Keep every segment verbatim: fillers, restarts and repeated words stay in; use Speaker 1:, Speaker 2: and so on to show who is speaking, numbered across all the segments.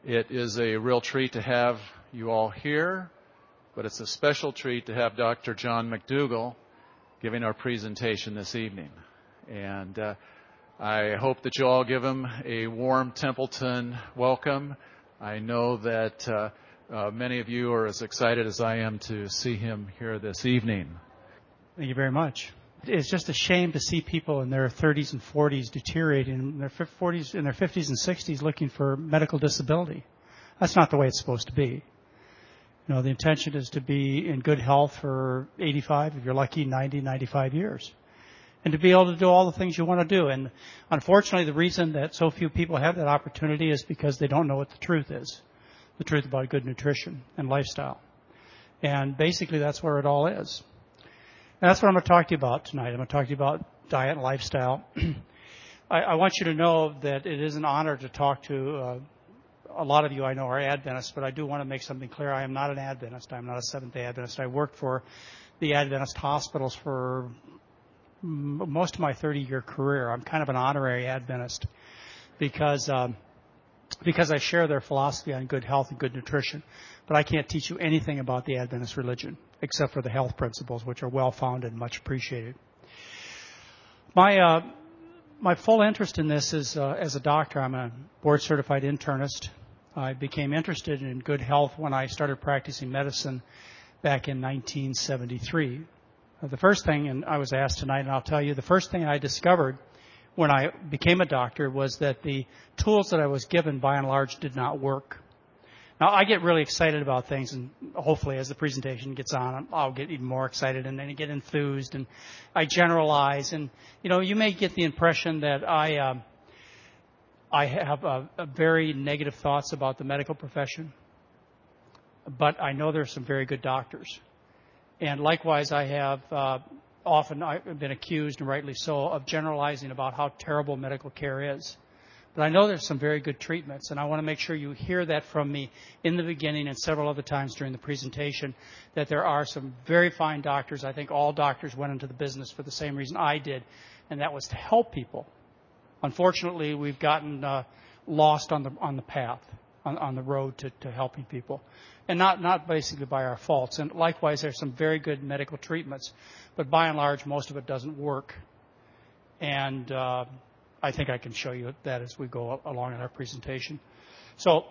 Speaker 1: It is a real treat to have you all here, but it's a special treat to have Doctor John McDougall giving our presentation this evening. And uh, I hope that you all give him a warm Templeton welcome. I know that uh, uh, many of you are as excited as I am to see him here this evening.
Speaker 2: Thank you very much. It's just a shame to see people in their thirties and forties deteriorating in their forties, in their fifties and sixties looking for medical disability. That's not the way it's supposed to be. You know, the intention is to be in good health for eighty-five, if you're lucky, ninety, ninety-five years. And to be able to do all the things you want to do. And unfortunately, the reason that so few people have that opportunity is because they don't know what the truth is. The truth about good nutrition and lifestyle. And basically, that's where it all is. And that's what I'm going to talk to you about tonight. I'm going to talk to you about diet and lifestyle. I, I want you to know that it is an honor to talk to uh, a lot of you I know are Adventists, but I do want to make something clear. I am not an Adventist. I'm not a Seventh-day Adventist. I worked for the Adventist hospitals for m- most of my thirty-year career. I'm kind of an honorary Adventist because um, because I share their philosophy on good health and good nutrition. But I can't teach you anything about the Adventist religion, except for the health principles, which are well-founded and much appreciated. My uh, my full interest in this is uh, as a doctor. I'm a board-certified internist. I became interested in good health when I started practicing medicine back in nineteen seventy-three. Uh, the first thing, and I was asked tonight, and I'll tell you, the first thing I discovered when I became a doctor was that the tools that I was given, by and large, did not work. Now, I get really excited about things, and hopefully as the presentation gets on, I'll get even more excited and then get enthused, and I generalize. And, you know, you may get the impression that I uh, I have a, a very negative thoughts about the medical profession, but I know there are some very good doctors. And likewise, I have uh, often I've been accused, and rightly so, of generalizing about how terrible medical care is. But I know there's some very good treatments, and I want to make sure you hear that from me in the beginning and several other times during the presentation, that there are some very fine doctors. I think all doctors went into the business for the same reason I did, and that was to help people. Unfortunately, we've gotten uh, lost on the on the path, on, on the road to, to helping people, and not, not basically by our faults. And likewise, there's some very good medical treatments, but by and large, most of it doesn't work. And uh, I think I can show you that as we go along in our presentation. So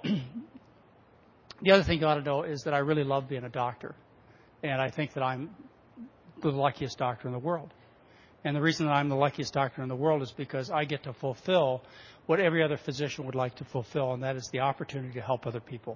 Speaker 2: the other thing you ought to know is that I really love being a doctor. And I think that I'm the luckiest doctor in the world. And the reason that I'm the luckiest doctor in the world is because I get to fulfill what every other physician would like to fulfill, and that is the opportunity to help other people.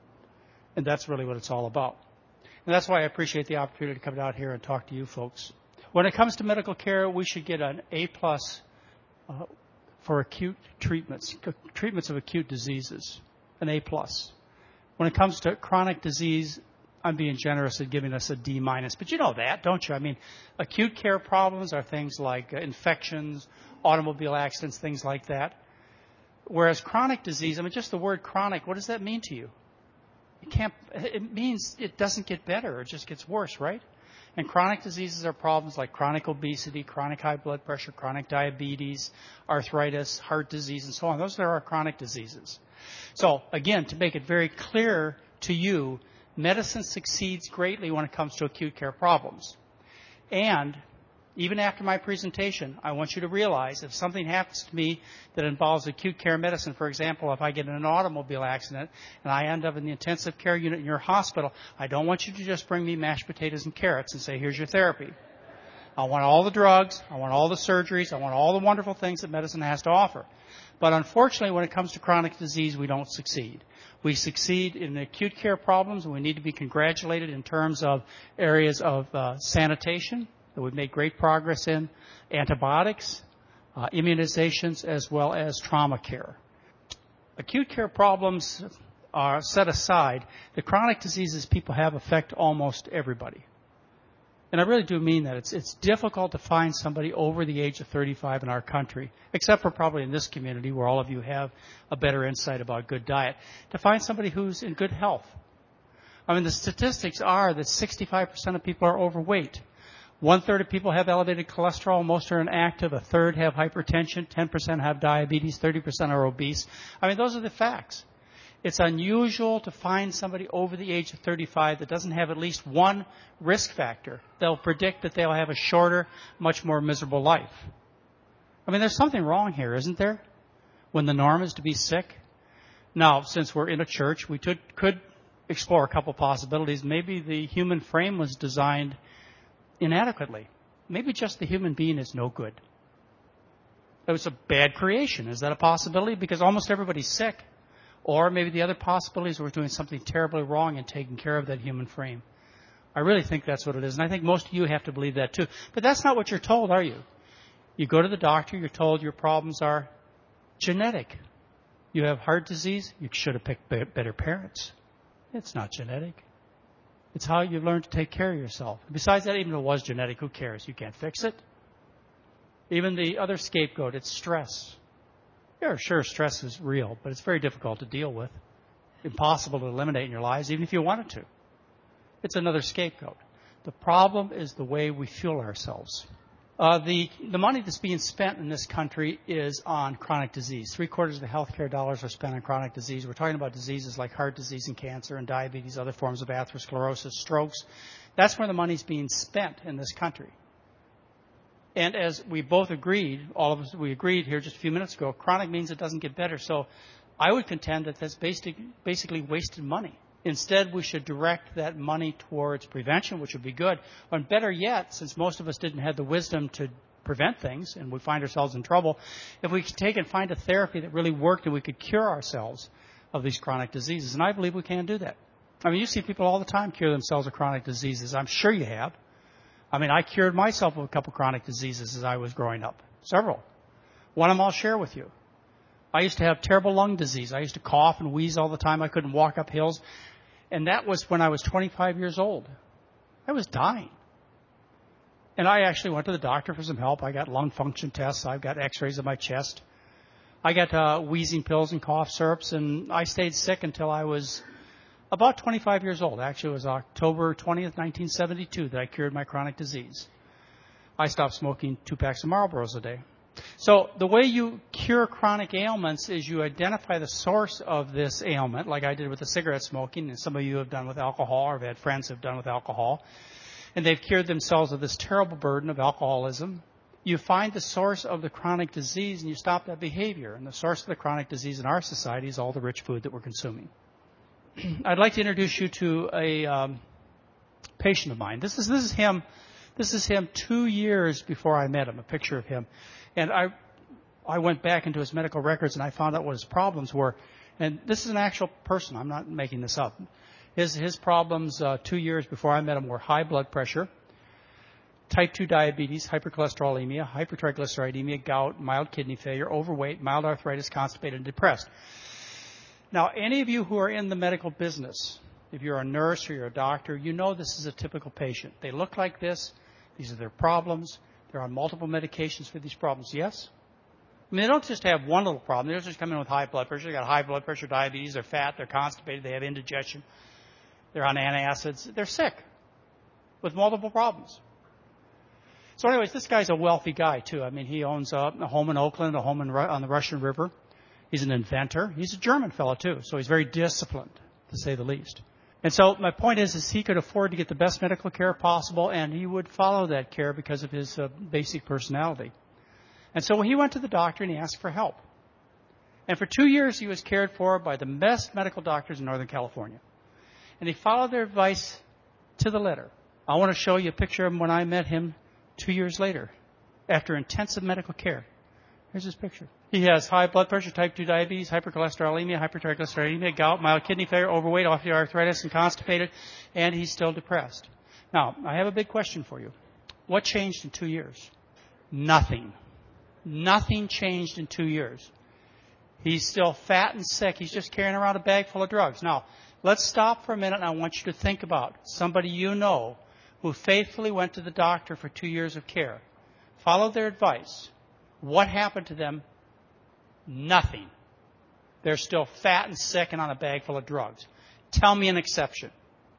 Speaker 2: And that's really what it's all about. And that's why I appreciate the opportunity to come out here and talk to you folks. When it comes to medical care, we should get an A-plus uh, for acute treatments, treatments of acute diseases, an A-plus. When it comes to chronic disease, I'm being generous at giving us a D minus. But you know that, don't you? I mean, acute care problems are things like uh, infections, automobile accidents, things like that. Whereas chronic disease, I mean, just the word chronic, what does that mean to you? It can't, it means it doesn't get better, it just gets worse, right? And chronic diseases are problems like chronic obesity, chronic high blood pressure, chronic diabetes, arthritis, heart disease, and so on. Those are our chronic diseases. So, again, to make it very clear to you, medicine succeeds greatly when it comes to acute care problems. And even after my presentation, I want you to realize if something happens to me that involves acute care medicine, for example, if I get in an automobile accident and I end up in the intensive care unit in your hospital, I don't want you to just bring me mashed potatoes and carrots and say, here's your therapy. I want all the drugs, I want all the surgeries, I want all the wonderful things that medicine has to offer. But unfortunately, when it comes to chronic disease, we don't succeed. We succeed in acute care problems, and we need to be congratulated in terms of areas of uh, sanitation that we've made great progress in, antibiotics, uh, immunizations, as well as trauma care. Acute care problems are set aside. The chronic diseases people have affect almost everybody. And I really do mean that. It's, it's difficult to find somebody over the age of thirty-five in our country, except for probably in this community where all of you have a better insight about good diet, to find somebody who's in good health. I mean, the statistics are that sixty-five percent of people are overweight. One-third of people have elevated cholesterol. Most are inactive. A third have hypertension. ten percent have diabetes. thirty percent are obese. I mean, those are the facts. It's unusual to find somebody over the age of thirty-five that doesn't have at least one risk factor. They'll predict that they'll have a shorter, much more miserable life. I mean, there's something wrong here, isn't there? When the norm is to be sick. Now, since we're in a church, we could, could explore a couple possibilities. Maybe the human frame was designed inadequately. Maybe just the human being is no good. It was a bad creation. Is that a possibility? Because almost everybody's sick. Or maybe the other possibility is we're doing something terribly wrong in taking care of that human frame. I really think that's what it is. And I think most of you have to believe that too. But that's not what you're told, are you? You go to the doctor, you're told your problems are genetic. You have heart disease, you should have picked better parents. It's not genetic. It's how you learn to take care of yourself. Besides that, even if it was genetic, who cares? You can't fix it. Even the other scapegoat, it's stress. Yeah, sure, stress is real, but it's very difficult to deal with. Impossible to eliminate in your lives, even if you wanted to. It's another scapegoat. The problem is the way we fuel ourselves. Uh, the, the money that's being spent in this country is on chronic disease. Three quarters of the healthcare dollars are spent on chronic disease. We're talking about diseases like heart disease and cancer and diabetes, other forms of atherosclerosis, strokes. That's where the money's being spent in this country. And as we both agreed, all of us, we agreed here just a few minutes ago, chronic means it doesn't get better. So I would contend that that's basic, basically wasted money. Instead, we should direct that money towards prevention, which would be good. And better yet, since most of us didn't have the wisdom to prevent things and we find ourselves in trouble, if we could take and find a therapy that really worked and we could cure ourselves of these chronic diseases. And I believe we can do that. I mean, you see people all the time cure themselves of chronic diseases. I'm sure you have. I mean, I cured myself of a couple chronic diseases as I was growing up. Several. One of them I'll share with you. I used to have terrible lung disease. I used to cough and wheeze all the time. I couldn't walk up hills. And that was when I was twenty-five years old. I was dying. And I actually went to the doctor for some help. I got lung function tests. I got x-rays of my chest. I got uh, wheezing pills and cough syrups. And I stayed sick until I was about twenty-five years old. Actually, it was October twentieth, nineteen seventy-two that I cured my chronic disease. I stopped smoking two packs of Marlboros a day. So the way you cure chronic ailments is you identify the source of this ailment, like I did with the cigarette smoking, and some of you have done with alcohol, or have had friends who have done with alcohol, and they've cured themselves of this terrible burden of alcoholism. You find the source of the chronic disease, and you stop that behavior. And the source of the chronic disease in our society is all the rich food that we're consuming. I'd like to introduce you to a um, patient of mine. This is this is him. This is him two years before I met him. A picture of him. And I, I went back into his medical records and I found out what his problems were. And this is an actual person. I'm not making this up. His his problems uh, two years before I met him were high blood pressure, type two diabetes, hypercholesterolemia, hypertriglyceridemia, gout, mild kidney failure, overweight, mild arthritis, constipated, and depressed. Now, any of you who are in the medical business, if you're a nurse or you're a doctor, you know this is a typical patient. They look like this. These are their problems. They're on multiple medications for these problems, yes? I mean, they don't just have one little problem. They don't just come in with high blood pressure. They've got high blood pressure, diabetes, they're fat, they're constipated, they have indigestion, they're on antacids. They're sick with multiple problems. So anyways, this guy's a wealthy guy, too. I mean, he owns a, a home in Oakland, a home in, on the Russian River. He's an inventor. He's a German fellow, too, so he's very disciplined, to say the least. And so my point is, is he could afford to get the best medical care possible, and he would follow that care because of his uh, basic personality. And so he went to the doctor and he asked for help. And for two years he was cared for by the best medical doctors in Northern California. And he followed their advice to the letter. I want to show you a picture of him when I met him two years later, after intensive medical care. Here's his picture. He has high blood pressure, type two diabetes, hypercholesterolemia, hypertriglyceridemia, gout, mild kidney failure, overweight, osteoarthritis, and constipated, and he's still depressed. Now, I have a big question for you. What changed in two years? Nothing. Nothing changed in two years. He's still fat and sick. He's just carrying around a bag full of drugs. Now, let's stop for a minute, and I want you to think about somebody you know who faithfully went to the doctor for two years of care, followed their advice. What happened to them? Nothing. They're still fat and sick and on a bag full of drugs. Tell me an exception.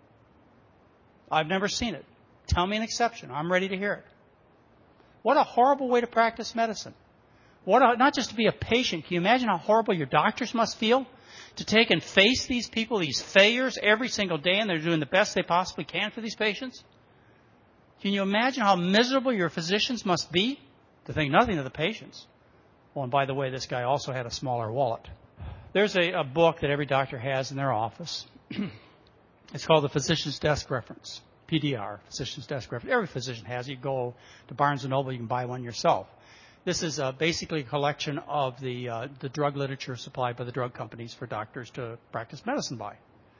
Speaker 2: I've never seen it. Tell me an exception. I'm ready to hear it. What a horrible way to practice medicine. What a, not just to be a patient. Can you imagine how horrible your doctors must feel? to take and face these people, these failures, every single day, and they're doing the best they possibly can for these patients? Can you imagine how miserable your physicians must be? To think nothing of the patients. Oh, and by the way, this guy also had a smaller wallet. There's a, a book that every doctor has in their office. It's called the Physician's Desk Reference, P D R, Physician's Desk Reference. Every physician has it. You go to Barnes and Noble, you can buy one yourself. This is uh, basically a collection of the uh, the drug literature supplied by the drug companies for doctors to practice medicine by.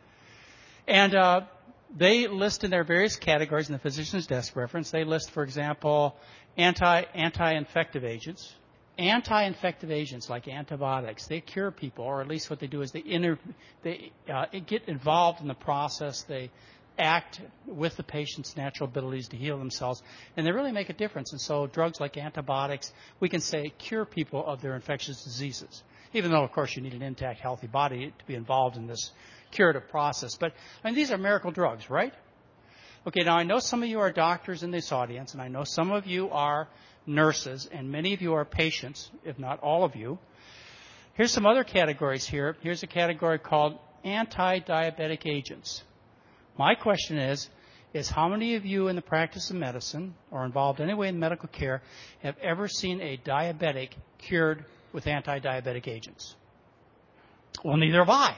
Speaker 2: And uh, they list in their various categories in the Physician's Desk Reference, they list, for example, anti, anti-infective agents. Anti-infective agents like antibiotics, they cure people, or at least what they do is they, inter, they uh, get involved in the process. They act with the patient's natural abilities to heal themselves, and they really make a difference. And so drugs like antibiotics, we can say, cure people of their infectious diseases, even though, of course, you need an intact, healthy body to be involved in this curative process. But, I mean, these are miracle drugs, right? Okay, now I know some of you are doctors in this audience, and I know some of you are nurses, and many of you are patients, if not all of you. Here's some other categories here. Here's a category called anti-diabetic agents. My question is, is how many of you in the practice of medicine or involved anyway in medical care have ever seen a diabetic cured with anti-diabetic agents? Well, neither have I.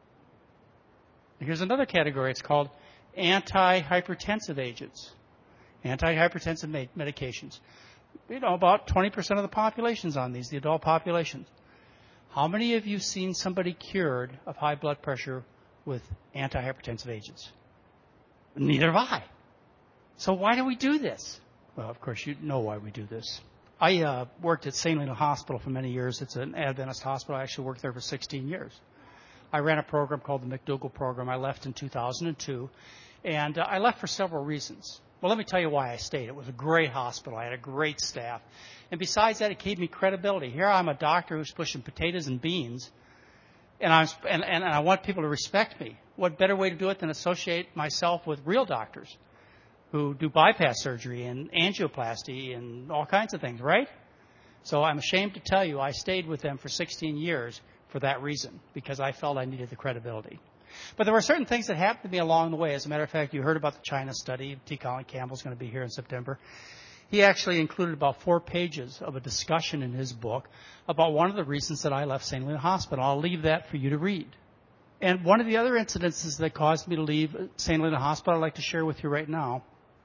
Speaker 2: Here's another category. It's called anti-hypertensive agents, anti-hypertensive med- medications. You know, about twenty percent of the population's on these, the adult population. How many of you seen somebody cured of high blood pressure with anti-hypertensive agents? Neither have I. So why do we do this? Well, of course, you know why we do this. I uh, worked at Saint Helena Hospital for many years. It's an Adventist hospital. I actually worked there for sixteen years. I ran a program called the McDougall Program. I left in two thousand two, and uh, I left for several reasons. Well, let me tell you why I stayed. It was a great hospital. I had a great staff. And besides that, it gave me credibility. Here I'm a doctor who's pushing potatoes and beans, and, I'm, and, and I want people to respect me. What better way to do it than associate myself with real doctors who do bypass surgery and angioplasty and all kinds of things, right? So I'm ashamed to tell you I stayed with them for sixteen years for that reason, because I felt I needed the credibility. But there were certain things that happened to me along the way. As a matter of fact, you heard about the China study. T. Colin Campbell's going to be here in September. He actually included about four pages of a discussion in his book about one of the reasons that I left Saint Helena Hospital. I'll leave that for you to read. And one of the other incidences that caused me to leave Saint Helena Hospital I'd like to share with you right now.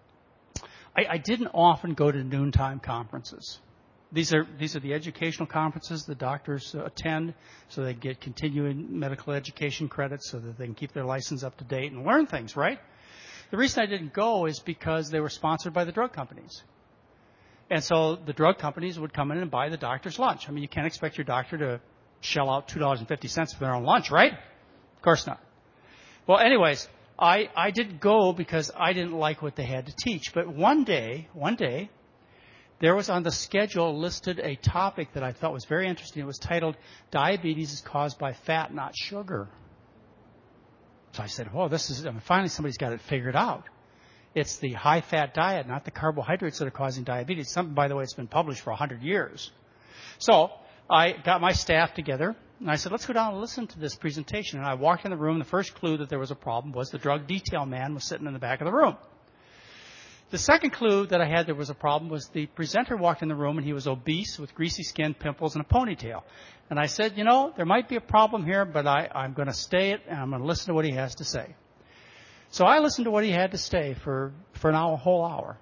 Speaker 2: I, I didn't often go to noontime conferences. These are these are the educational conferences the doctors uh, attend so they get continuing medical education credits so that they can keep their license up to date and learn things, right? The reason I didn't go is because they were sponsored by the drug companies. And so the drug companies would come in and buy the doctor's lunch. I mean, you can't expect your doctor to shell out two dollars and fifty cents for their own lunch, right? Of course not. Well, anyways, I, I didn't go because I didn't like what they had to teach. But one day, one day, there was on the schedule listed a topic that I thought was very interesting. It was titled, Diabetes is Caused by Fat, Not Sugar. So I said, oh, this is, I mean, finally somebody's got it figured out. It's the high-fat diet, not the carbohydrates that are causing diabetes. Something, by the way, it's been published for one hundred years. So I got my staff together, and I said, let's go down and listen to this presentation. And I walked in the room. The first clue that there was a problem was the drug detail man was sitting in the back of the room. The second clue that I had there was a problem was the presenter walked in the room, and he was obese with greasy skin, pimples, and a ponytail. And I said, you know, there might be a problem here, but I, I'm going to stay it, and I'm going to listen to what he has to say. So I listened to what he had to say for, for an hour, a whole hour.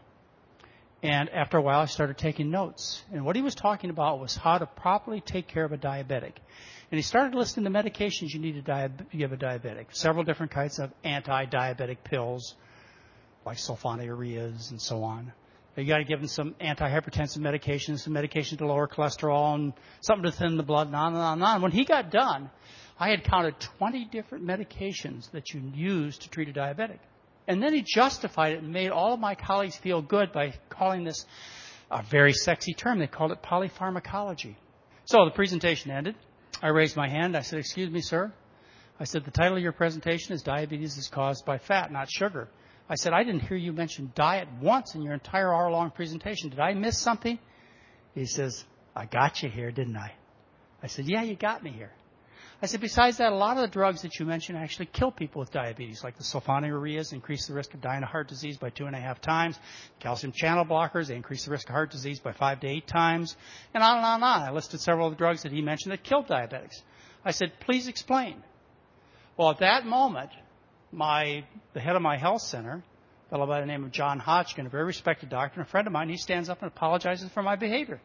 Speaker 2: And after a while, I started taking notes. And what he was talking about was how to properly take care of a diabetic. And he started listing the medications you need to diab- give a diabetic. Several different kinds of anti-diabetic pills, like sulfonylureas and so on. You got to give them some antihypertensive medications, some medication to lower cholesterol, and something to thin the blood, and on and on and on. When he got done, I had counted twenty different medications that you use to treat a diabetic. And then he justified it and made all of my colleagues feel good by calling this a very sexy term. They called it polypharmacology. So the presentation ended. I raised my hand. I said, excuse me, sir. I said, the title of your presentation is Diabetes is Caused by Fat, Not Sugar. I said, I didn't hear you mention diet once in your entire hour-long presentation. Did I miss something? He says, I got you here, didn't I? I said, yeah, you got me here. I said, besides that, a lot of the drugs that you mentioned actually kill people with diabetes, like the sulfonylureas increase the risk of dying of heart disease by two and a half times. Calcium channel blockers, they increase the risk of heart disease by five to eight times. And on and on and on. I listed several of the drugs that he mentioned that killed diabetics. I said, please explain. Well, at that moment, my the head of my health center, a fellow by the name of John Hodgkin, a very respected doctor and a friend of mine, he stands up and apologizes for my behavior.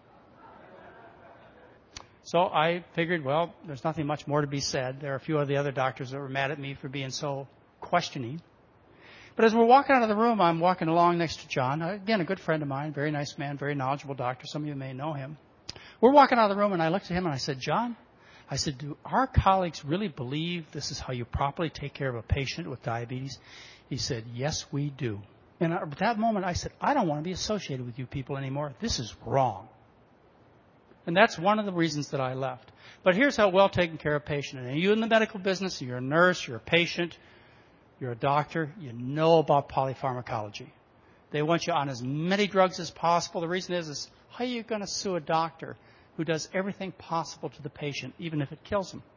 Speaker 2: So I figured, well, there's nothing much more to be said. There are a few of the other doctors that were mad at me for being so questioning. But as we're walking out of the room, I'm walking along next to John, again, a good friend of mine, very nice man, very knowledgeable doctor. Some of you may know him. We're walking out of the room, and I looked at him and I said, John, I said, do our colleagues really believe this is how you properly take care of a patient with diabetes? He said, yes, we do. And at that moment, I said, I don't want to be associated with you people anymore. This is wrong. And that's one of the reasons that I left. But here's how well taken care of a patient. And you in the medical business, you're a nurse, you're a patient, you're a doctor, you know about polypharmacology. They want you on as many drugs as possible. The reason is, is how are you going to sue a doctor who does everything possible to the patient, even if it kills him?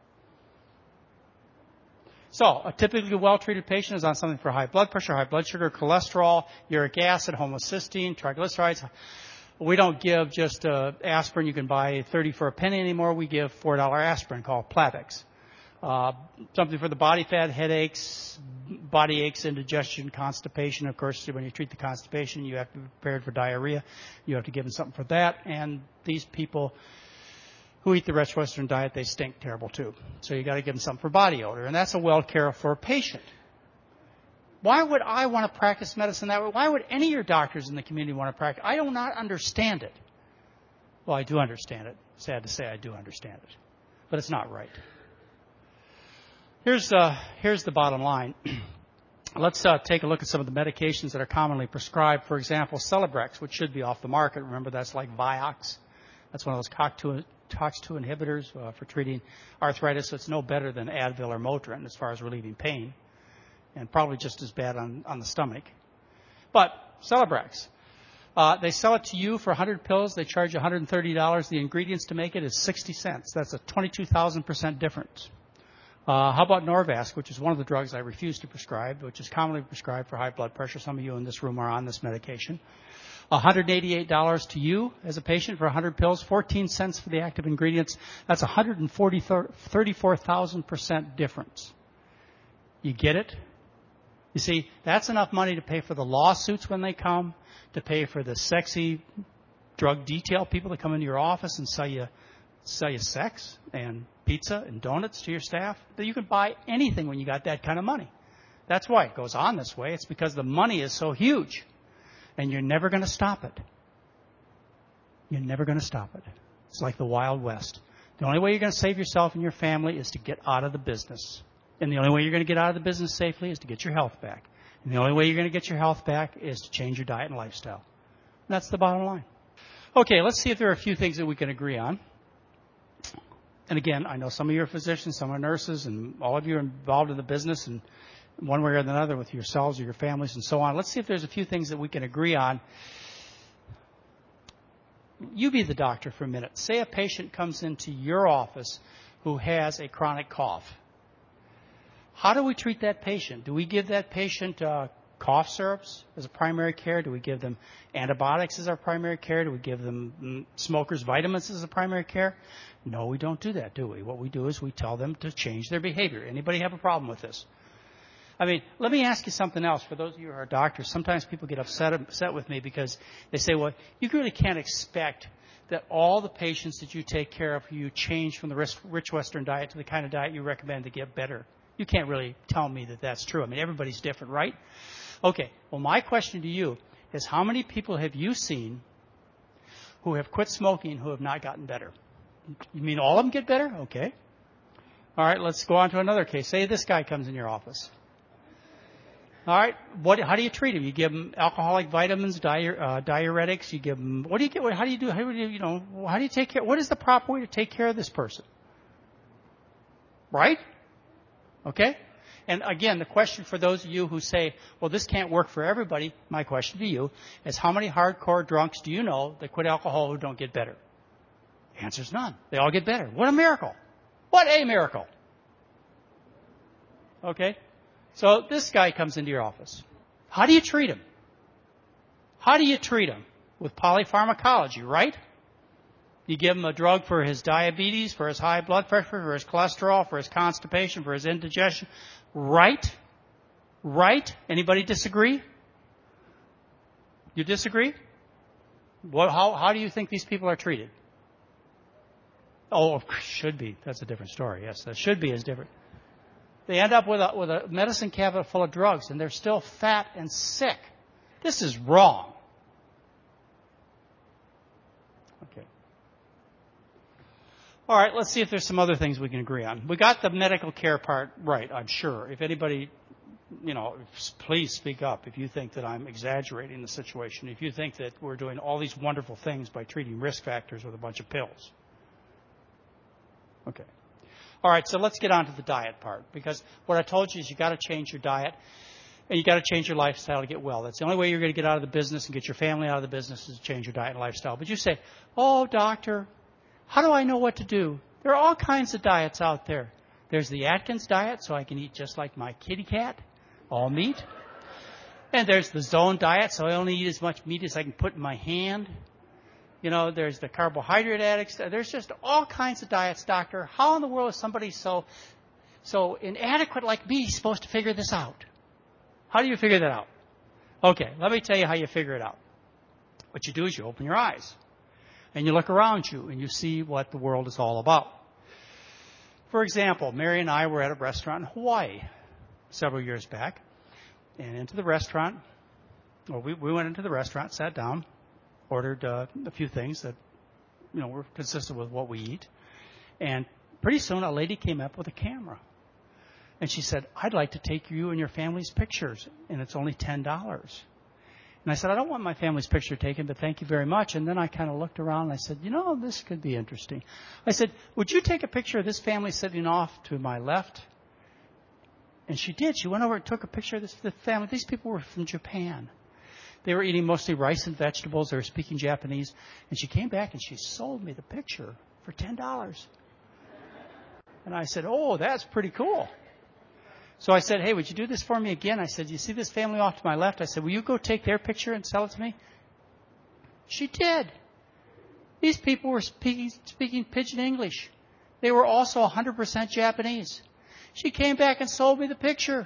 Speaker 2: So, a typically well-treated patient is on something for high blood pressure, high blood sugar, cholesterol, uric acid, homocysteine, triglycerides. We don't give just uh, aspirin you can buy thirty for a penny anymore. We give four dollar aspirin called Plavix. Uh, something for the body fat, headaches, body aches, indigestion, constipation. Of course, when you treat the constipation, you have to be prepared for diarrhea. You have to give them something for that. And these people who eat the rich Western diet, they stink terrible too. So you got to give them something for body odor. And that's a well care for a patient. Why would I want to practice medicine that way? Why would any of your doctors in the community want to practice? I do not understand it. Well, I do understand it. Sad to say, I do understand it. But it's not right. Here's, uh, here's the bottom line. Let's uh, take a look at some of the medications that are commonly prescribed. For example, Celebrex, which should be off the market. Remember, that's like Vioxx. That's one of those C O X two, C O X two inhibitors uh, for treating arthritis. So it's no better than Advil or Motrin as far as relieving pain, and probably just as bad on, on the stomach. But Celebrex, uh, they sell it to you for one hundred pills. They charge you one hundred thirty dollars. The ingredients to make it is sixty cents. That's a twenty-two thousand percent difference. Uh, how about Norvasc, which is one of the drugs I refuse to prescribe, which is commonly prescribed for high blood pressure. Some of you in this room are on this medication. one hundred eighty-eight dollars to you as a patient for one hundred pills, fourteen cents for the active ingredients. That's one hundred thirty-four thousand percent difference. You get it? You see, that's enough money to pay for the lawsuits when they come, to pay for the sexy drug detail people that come into your office and sell you, sell you sex and pizza and donuts to your staff. That you can buy anything when you got that kind of money. That's why it goes on this way. It's because the money is so huge. And you're never going to stop it. You're never going to stop it. It's like the Wild West. The only way you're going to save yourself and your family is to get out of the business. And the only way you're going to get out of the business safely is to get your health back. And the only way you're going to get your health back is to change your diet and lifestyle. And that's the bottom line. Okay, let's see if there are a few things that we can agree on. And again, I know some of you are physicians, some are nurses, and all of you are involved in the business and one way or another with yourselves or your families and so on. Let's see if there's a few things that we can agree on. You be the doctor for a minute. Say a patient comes into your office who has a chronic cough. How do we treat that patient? Do we give that patient uh, cough syrups as a primary care? Do we give them antibiotics as our primary care? Do we give them mm, smokers' vitamins as a primary care? No, we don't do that, do we? What we do is we tell them to change their behavior. Anybody have a problem with this? I mean, let me ask you something else. For those of you who are doctors, sometimes people get upset, upset with me because they say, well, you really can't expect that all the patients that you take care of, you change from the rich Western diet to the kind of diet you recommend to get better. You can't really tell me that that's true. I mean, everybody's different, right? Okay, well, my question to you is how many people have you seen who have quit smoking who have not gotten better? You mean all of them get better? Okay. All right, let's go on to another case. Say this guy comes in your office. All right, what? How do you treat him? You give him alcoholic vitamins, diur, uh, diuretics. You give him. What do you get? How do you do? How do you, you know? How do you take care? What is the proper way to take care of this person? Right? Okay. And again, the question for those of you who say, "Well, this can't work for everybody," my question to you is, how many hardcore drunks do you know that quit alcohol who don't get better? The answer's none. They all get better. What a miracle! What a miracle. Okay? So this guy comes into your office. How do you treat him? How do you treat him? With polypharmacology, right? You give him a drug for his diabetes, for his high blood pressure, for his cholesterol, for his constipation, for his indigestion. Right? Right? Anybody disagree? You disagree? What, how, how do you think these people are treated? Oh, should be. That's a different story. Yes, that should be is different. They end up with a, with a medicine cabinet full of drugs, and they're still fat and sick. This is wrong. Okay. All right, let's see if there's some other things we can agree on. We got the medical care part right, I'm sure. If anybody, you know, please speak up if you think that I'm exaggerating the situation, if you think that we're doing all these wonderful things by treating risk factors with a bunch of pills. Okay. All right, so let's get on to the diet part, because what I told you is you got to change your diet and you got to change your lifestyle to get well. That's the only way you're going to get out of the business and get your family out of the business is to change your diet and lifestyle. But you say, oh, doctor, how do I know what to do? There are all kinds of diets out there. There's the Atkins diet, so I can eat just like my kitty cat, all meat. And there's the Zone diet, so I only eat as much meat as I can put in my hand. You know, there's the carbohydrate addicts. There's just all kinds of diets, doctor. How in the world is somebody so so inadequate like me supposed to figure this out? How do you figure that out? Okay, let me tell you how you figure it out. What you do is you open your eyes and you look around you and you see what the world is all about. For example, Mary and I were at a restaurant in Hawaii several years back. And into the restaurant, well, we, we went into the restaurant, sat down, ordered uh, a few things that, you know, were consistent with what we eat. And pretty soon a lady came up with a camera. And she said, I'd like to take you and your family's pictures, and it's only ten dollars. And I said, I don't want my family's picture taken, but thank you very much. And then I kind of looked around and I said, you know, this could be interesting. I said, would you take a picture of this family sitting off to my left? And she did. She went over and took a picture of this the family. These people were from Japan. They were eating mostly rice and vegetables. They were speaking Japanese. And she came back and she sold me the picture for ten dollars. And I said, oh, that's pretty cool. So I said, hey, would you do this for me again? I said, you see this family off to my left? I said, will you go take their picture and sell it to me? She did. These people were speaking, speaking pidgin English. They were also one hundred percent Japanese. She came back and sold me the picture.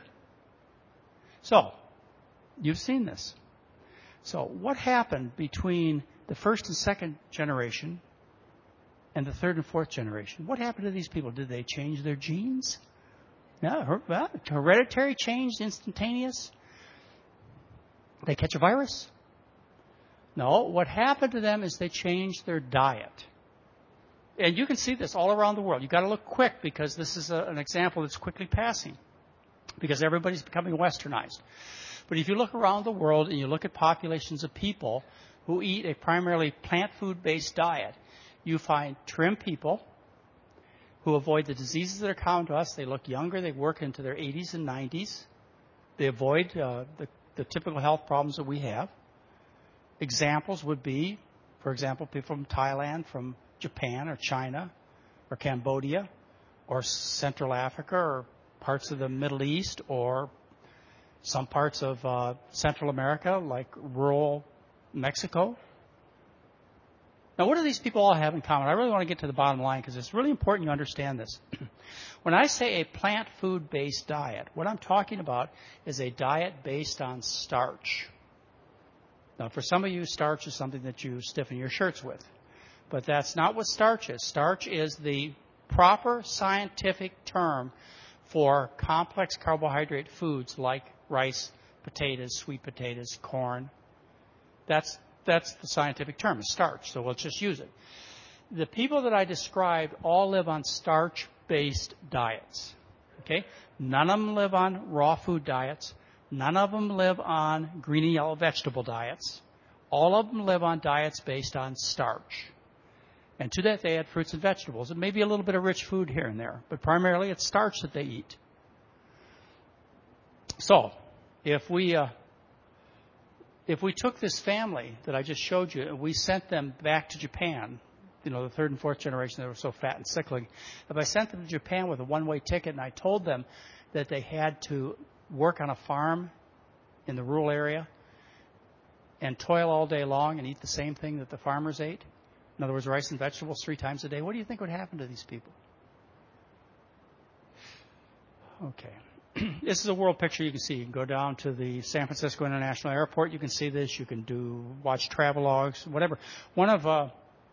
Speaker 2: So, you've seen this. So, what happened between the first and second generation and the third and fourth generation? What happened to these people? Did they change their genes? No, well, hereditary changed instantaneous. They catch a virus? No, what happened to them is they changed their diet. And you can see this all around the world. You've got to look quick because this is a, an example that's quickly passing because everybody's becoming westernized. But if you look around the world and you look at populations of people who eat a primarily plant food-based diet, you find trim people who avoid the diseases that are common to us. They look younger. They work into their eighties and nineties. They avoid uh, the, the typical health problems that we have. Examples would be, for example, people from Thailand, from Japan or China or Cambodia or Central Africa or parts of the Middle East or some parts of uh, Central America like rural Mexico. Now, what do these people all have in common? I really want to get to the bottom line because it's really important you understand this. When I say a plant food-based diet, what I'm talking about is a diet based on starch. Now, for some of you, starch is something that you stiffen your shirts with. But that's not what starch is. Starch is the proper scientific term for complex carbohydrate foods like rice, potatoes, sweet potatoes, corn. That's That's the scientific term, is starch, so we'll just use it. The people that I described all live on starch-based diets, okay? None of them live on raw food diets. None of them live on green and yellow vegetable diets. All of them live on diets based on starch. And to that, they add fruits and vegetables and maybe a little bit of rich food here and there, but primarily it's starch that they eat. So, if we... Uh, If we took this family that I just showed you and we sent them back to Japan you know, the third and fourth generation that were so fat and sickly. If I sent them to Japan with a one-way ticket and I told them that they had to work on a farm in the rural area and toil all day long and eat the same thing that the farmers ate, in other words, rice and vegetables three times a day, what do you think would happen to these people? Okay. This is a world picture you can see. You can go down to the San Francisco International Airport. You can see this. You can do watch travelogues, whatever. One of uh,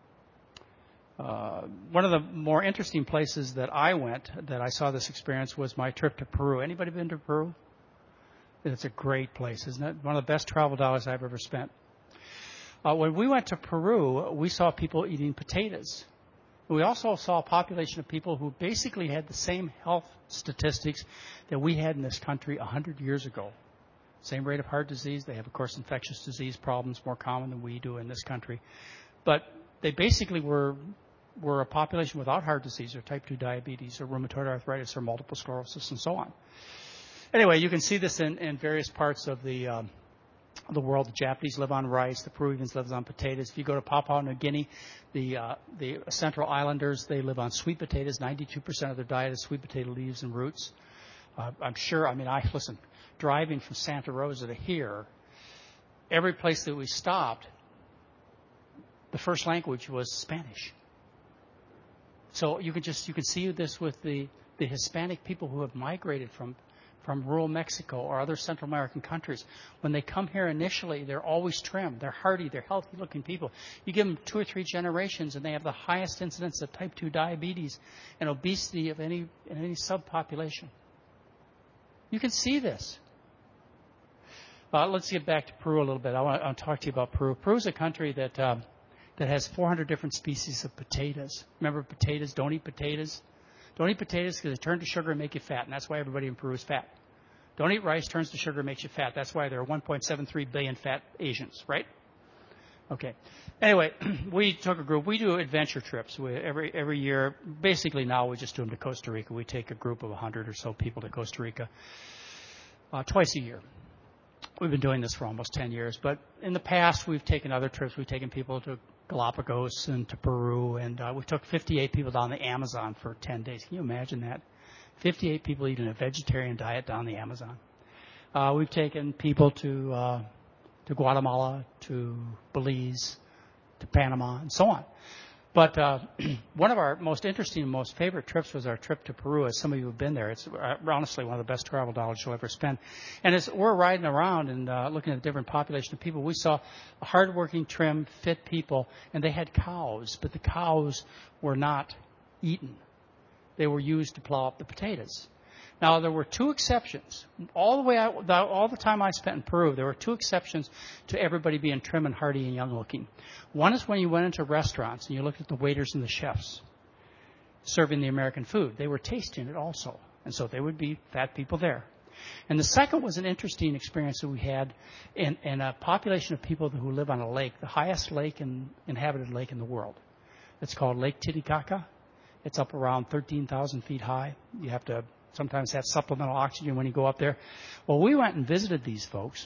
Speaker 2: uh, one of the more interesting places that I went that I saw this experience was my trip to Peru. Anybody been to Peru? It's a great place, isn't it? One of the best travel dollars I've ever spent. Uh, when we went to Peru, we saw people eating potatoes. We also saw a population of people who basically had the same health statistics that we had in this country one hundred years ago. Same rate of heart disease. They have, of course, infectious disease problems more common than we do in this country. But they basically were were a population without heart disease or type two diabetes or rheumatoid arthritis or multiple sclerosis and so on. Anyway, you can see this in, in various parts of the um, the world. The Japanese live on rice. The Peruvians live on potatoes. If you go to Papua New Guinea, the uh, the Central Islanders, they live on sweet potatoes. ninety-two percent of their diet is sweet potato leaves and roots. Uh, I'm sure, I mean, I listen, driving from Santa Rosa to here, every place that we stopped, the first language was Spanish. So you can just, you can see this with the, the Hispanic people who have migrated from from rural Mexico or other Central American countries. When they come here initially, they're always trim. They're hearty. They're healthy-looking people. You give them two or three generations, and they have the highest incidence of type two diabetes and obesity of any in any subpopulation. You can see this. Uh, let's get back to Peru a little bit. I want, I want to talk to you about Peru. Peru is a country that uh, that has four hundred different species of potatoes. Remember potatoes? Don't eat potatoes. Don't eat potatoes because they turn to sugar and make you fat, and that's why everybody in Peru is fat. Don't eat rice, turns to sugar and makes you fat. That's why there are one point seven three billion fat Asians, right? Okay. Anyway, we took a group. We do adventure trips we, every every year. Basically now we just do them to Costa Rica. We take a group of one hundred or so people to Costa Rica uh, twice a year. We've been doing this for almost ten years, but in the past we've taken other trips. We've taken people to Galapagos and to Peru, and uh, we took fifty-eight people down the Amazon for ten days. Can you imagine that? fifty-eight people eating a vegetarian diet down the Amazon. Uh, we've taken people to uh, to Guatemala, to Belize, to Panama, and so on. But uh, one of our most interesting and most favorite trips was our trip to Peru. As some of you have been there, it's honestly one of the best travel dollars you'll ever spend. And as we're riding around and uh, looking at the different population of people, we saw hardworking, trim, fit people, and they had cows, but the cows were not eaten. They were used to plow up the potatoes. Now, there were two exceptions. All the way out, all the time I spent in Peru, there were two exceptions to everybody being trim and hearty and young-looking. One is when you went into restaurants and you looked at the waiters and the chefs serving the American food. They were tasting it also, and so there would be fat people there. And the second was an interesting experience that we had in, in a population of people who live on a lake, the highest lake in, inhabited lake in the world. It's called Lake Titicaca. It's up around thirteen thousand feet high. You have to sometimes have supplemental oxygen when you go up there. Well, we went and visited these folks,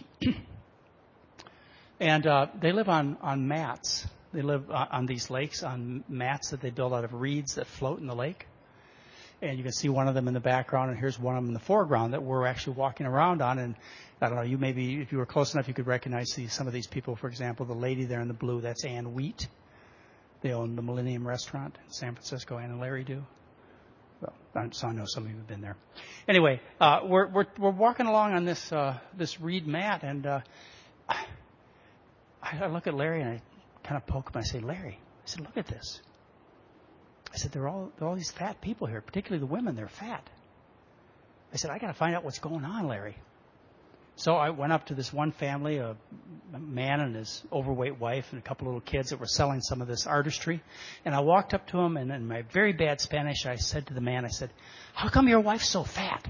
Speaker 2: and uh, they live on, on mats. They live uh, on these lakes on mats that they build out of reeds that float in the lake. And you can see one of them in the background, and here's one of them in the foreground that we're actually walking around on. And I don't know, you maybe, if you were close enough, you could recognize these, some of these people. For example, the lady there in the blue, that's Ann Wheat. They own the Millennium Restaurant in San Francisco. Ann and Larry do. Well, so I know some of you have been there. Anyway, uh, we're we're we're walking along on this uh, this reed mat, and uh, I, I look at Larry and I kind of poke him. I say, Larry, I said, look at this. I said, they're all they're all these fat people here, particularly the women. They're fat. I said, I got to find out what's going on, Larry. So I went up to this one family, a man and his overweight wife and a couple little kids that were selling some of this artistry. And I walked up to him, and in my very bad Spanish, I said to the man, I said, how come your wife's so fat?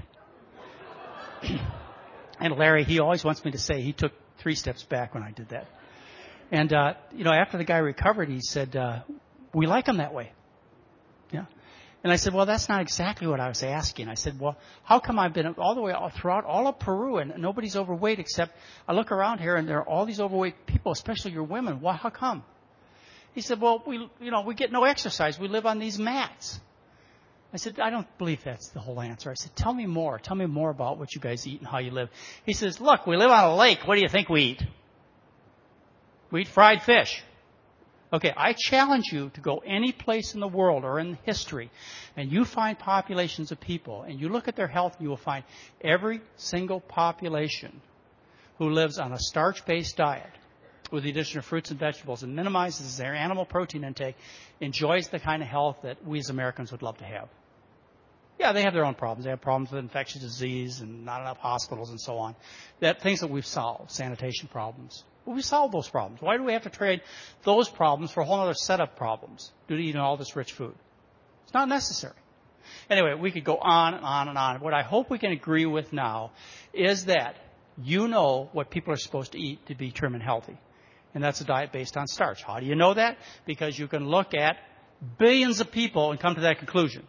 Speaker 2: And Larry, he always wants me to say, he took three steps back when I did that. And, uh, you know, after the guy recovered, he said, uh, we like them that way. Yeah. And I said, well, that's not exactly what I was asking. I said, well, how come I've been all the way all throughout all of Peru and nobody's overweight except I look around here and there are all these overweight people, especially your women. Why? How come? He said, well, we, you know, we get no exercise. We live on these mats. I said, I don't believe that's the whole answer. I said, tell me more. Tell me more about what you guys eat and how you live. He says, look, we live on a lake. What do you think we eat? We eat fried fish. Okay, I challenge you to go any place in the world or in history, and you find populations of people, and you look at their health, and you will find every single population who lives on a starch-based diet with the addition of fruits and vegetables and minimizes their animal protein intake enjoys the kind of health that we as Americans would love to have. Yeah, they have their own problems. They have problems with infectious disease and not enough hospitals and so on. That things that we've solved, sanitation problems. Well, we solved those problems. Why do we have to trade those problems for a whole other set of problems due to eating all this rich food? It's not necessary. Anyway, we could go on and on and on. What I hope we can agree with now is that you know what people are supposed to eat to be trim and healthy. And that's a diet based on starch. How do you know that? Because you can look at billions of people and come to that conclusion.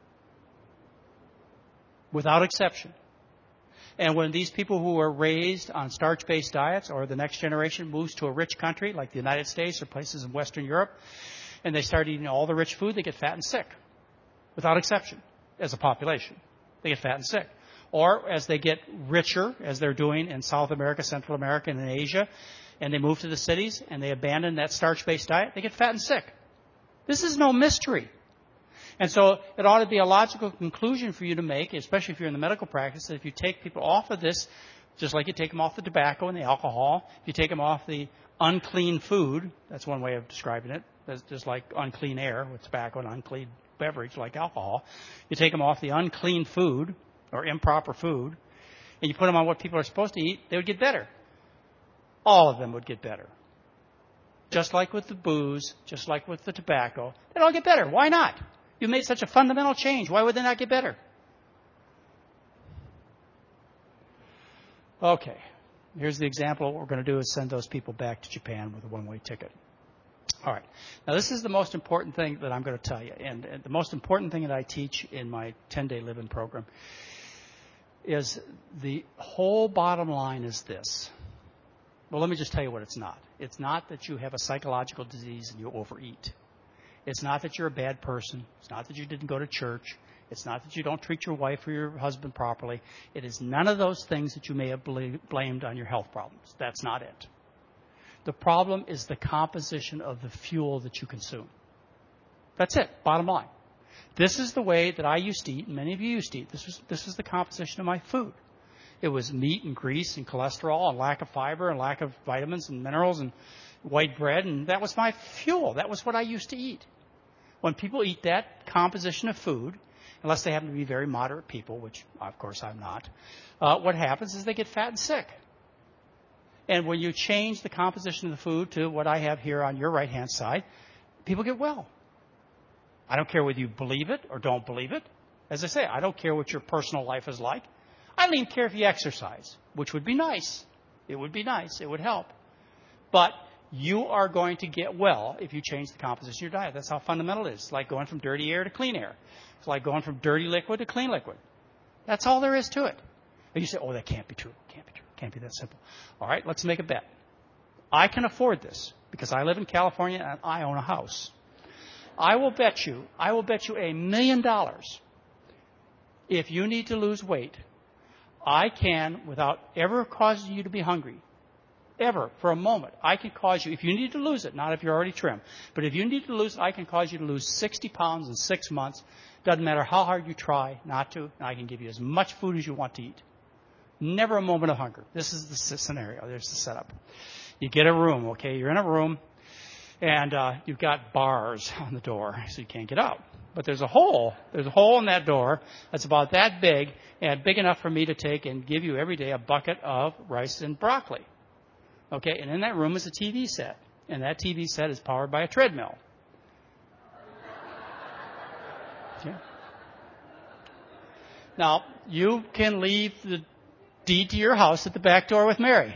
Speaker 2: Without exception. And when these people who are raised on starch-based diets or the next generation moves to a rich country like the United States or places in Western Europe, and they start eating all the rich food, they get fat and sick. Without exception, as a population. They get fat and sick. Or as they get richer, as they're doing in South America, Central America, and in Asia, and they move to the cities and they abandon that starch-based diet, they get fat and sick. This is no mystery. And so it ought to be a logical conclusion for you to make, especially if you're in the medical practice, that if you take people off of this, just like you take them off the tobacco and the alcohol, if you take them off the unclean food, that's one way of describing it, that's just like unclean air with tobacco and unclean beverage like alcohol. You take them off the unclean food or improper food, and you put them on what people are supposed to eat, they would get better. All of them would get better. Just like with the booze, just like with the tobacco, they'd all get better. Why not? You made such a fundamental change. Why would they not get better? Okay. Here's the example. What we're going to do is send those people back to Japan with a one-way ticket. All right. Now, this is the most important thing that I'm going to tell you. And, and the most important thing that I teach in my ten-day live-in program is the whole bottom line is this. Well, let me just tell you what it's not. It's not that you have a psychological disease and you overeat. It's not that you're a bad person. It's not that you didn't go to church. It's not that you don't treat your wife or your husband properly. It is none of those things that you may have blamed on your health problems. That's not it. The problem is the composition of the fuel that you consume. That's it, bottom line. This is the way that I used to eat, and many of you used to eat. This was, this is the composition of my food. It was meat and grease and cholesterol and lack of fiber and lack of vitamins and minerals and white bread, and that was my fuel. That was what I used to eat. When people eat that composition of food, unless they happen to be very moderate people, which, of course, I'm not, uh, what happens is they get fat and sick. And when you change the composition of the food to what I have here on your right-hand side, people get well. I don't care whether you believe it or don't believe it. As I say, I don't care what your personal life is like. I don't even care if you exercise, which would be nice. It would be nice. It would help. But you are going to get well if you change the composition of your diet. That's how fundamental it is. It's like going from dirty air to clean air. It's like going from dirty liquid to clean liquid. That's all there is to it. And you say, oh, that can't be true. Can't be true. Can't be that simple. All right, let's make a bet. I can afford this because I live in California and I own a house. I will bet you, I will bet you a million dollars if you need to lose weight, I can, without ever causing you to be hungry, ever, for a moment, I can cause you, if you need to lose it, not if you're already trim, but if you need to lose it, I can cause you to lose sixty pounds in six months. Doesn't matter how hard you try not to, and I can give you as much food as you want to eat. Never a moment of hunger. This is the scenario. There's the setup. You get a room, okay? You're in a room, and uh, you've got bars on the door, so you can't get out. But there's a hole. There's a hole in that door that's about that big, and big enough for me to take and give you every day a bucket of rice and broccoli. Okay, and in that room is a T V set, and that T V set is powered by a treadmill. Okay. Now, you can leave the deed to your house at the back door with Mary.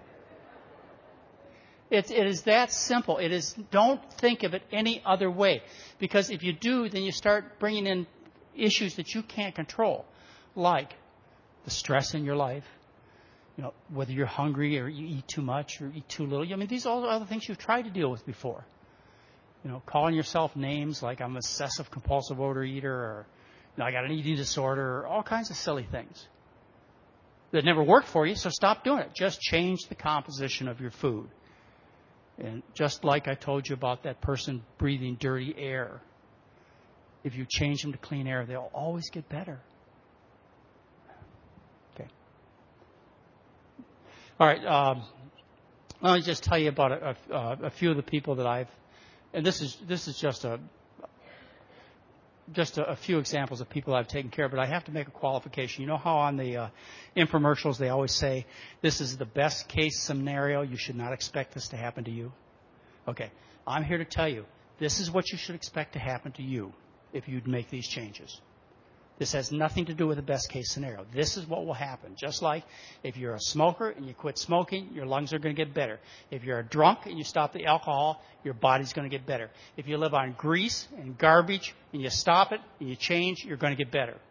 Speaker 2: It, it is that simple. It is. Don't think of it any other way, because if you do, then you start bringing in issues that you can't control, like the stress in your life. You know, whether you're hungry or you eat too much or eat too little. I mean, these are all the other things you've tried to deal with before. You know, calling yourself names like I'm an obsessive compulsive order eater, or you know, I got an eating disorder, or all kinds of silly things that never worked for you, so stop doing it. Just change the composition of your food. And just like I told you about that person breathing dirty air, if you change them to clean air, they'll always get better. Okay. All right. Um, let me just tell you about a, a, a few of the people that I've, and this is this is just a just a, a few examples of people I've taken care of, but I have to make a qualification. You know how on the uh, infomercials they always say, this is the best case scenario, you should not expect this to happen to you? Okay, I'm here to tell you, this is what you should expect to happen to you if you'd make these changes. This has nothing to do with the best case scenario. This is what will happen. Just like if you're a smoker and you quit smoking, your lungs are going to get better. If you're a drunk and you stop the alcohol, your body's going to get better. If you live on grease and garbage and you stop it and you change, you're going to get better.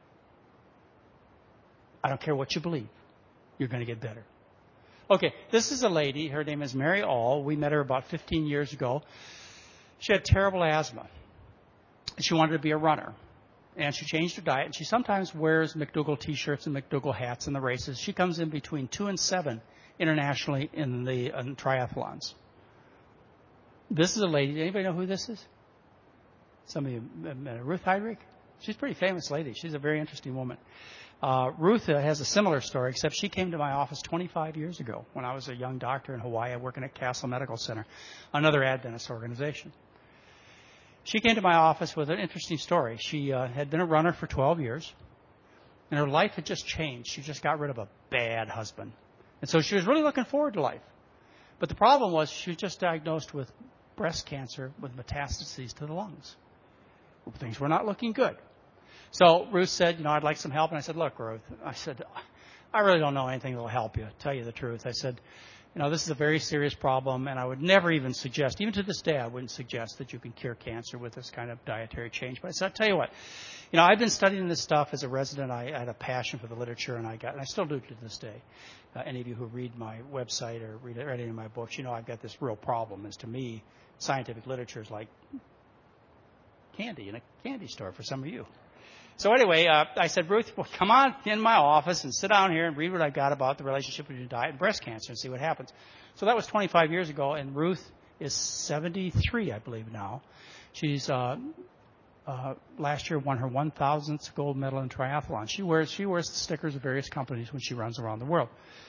Speaker 2: I don't care what you believe. You're going to get better. Okay, this is a lady. Her name is Mary All. We met her about fifteen years ago. She had terrible asthma. She wanted to be a runner. And she changed her diet, and she sometimes wears McDougall T-shirts and McDougall hats in the races. She comes in between two and seven internationally in the in triathlons. This is a lady. Anybody know who this is? Some of you met her. Ruth Heydrich? She's a pretty famous lady. She's a very interesting woman. Uh, Ruth uh, has a similar story, except she came to my office twenty-five years ago when I was a young doctor in Hawaii working at Castle Medical Center, another Adventist organization. She came to my office with an interesting story. She uh, had been a runner for twelve years, and her life had just changed. She just got rid of a bad husband. And so she was really looking forward to life. But the problem was she was just diagnosed with breast cancer with metastases to the lungs. Things were not looking good. So Ruth said, you know, I'd like some help. And I said, look, Ruth, I said, I really don't know anything that will help you, to tell you the truth. I said, you know, this is a very serious problem, and I would never even suggest, even to this day, I wouldn't suggest that you can cure cancer with this kind of dietary change. But I said, I'll tell you what, you know, I've been studying this stuff as a resident. I, I had a passion for the literature, and I got, and I still do to this day. Uh, any of you who read my website or read, read any of my books, you know I've got this real problem. Is to me, scientific literature is like candy in a candy store for some of you. So anyway, uh, I said, Ruth, well, come on in my office and sit down here and read what I've got about the relationship between diet and breast cancer and see what happens. So that was twenty-five years ago, and Ruth is seventy-three, I believe, now. She's uh, uh, last year won her one thousandth gold medal in triathlon. She wears she wears the stickers of various companies when she runs around the world.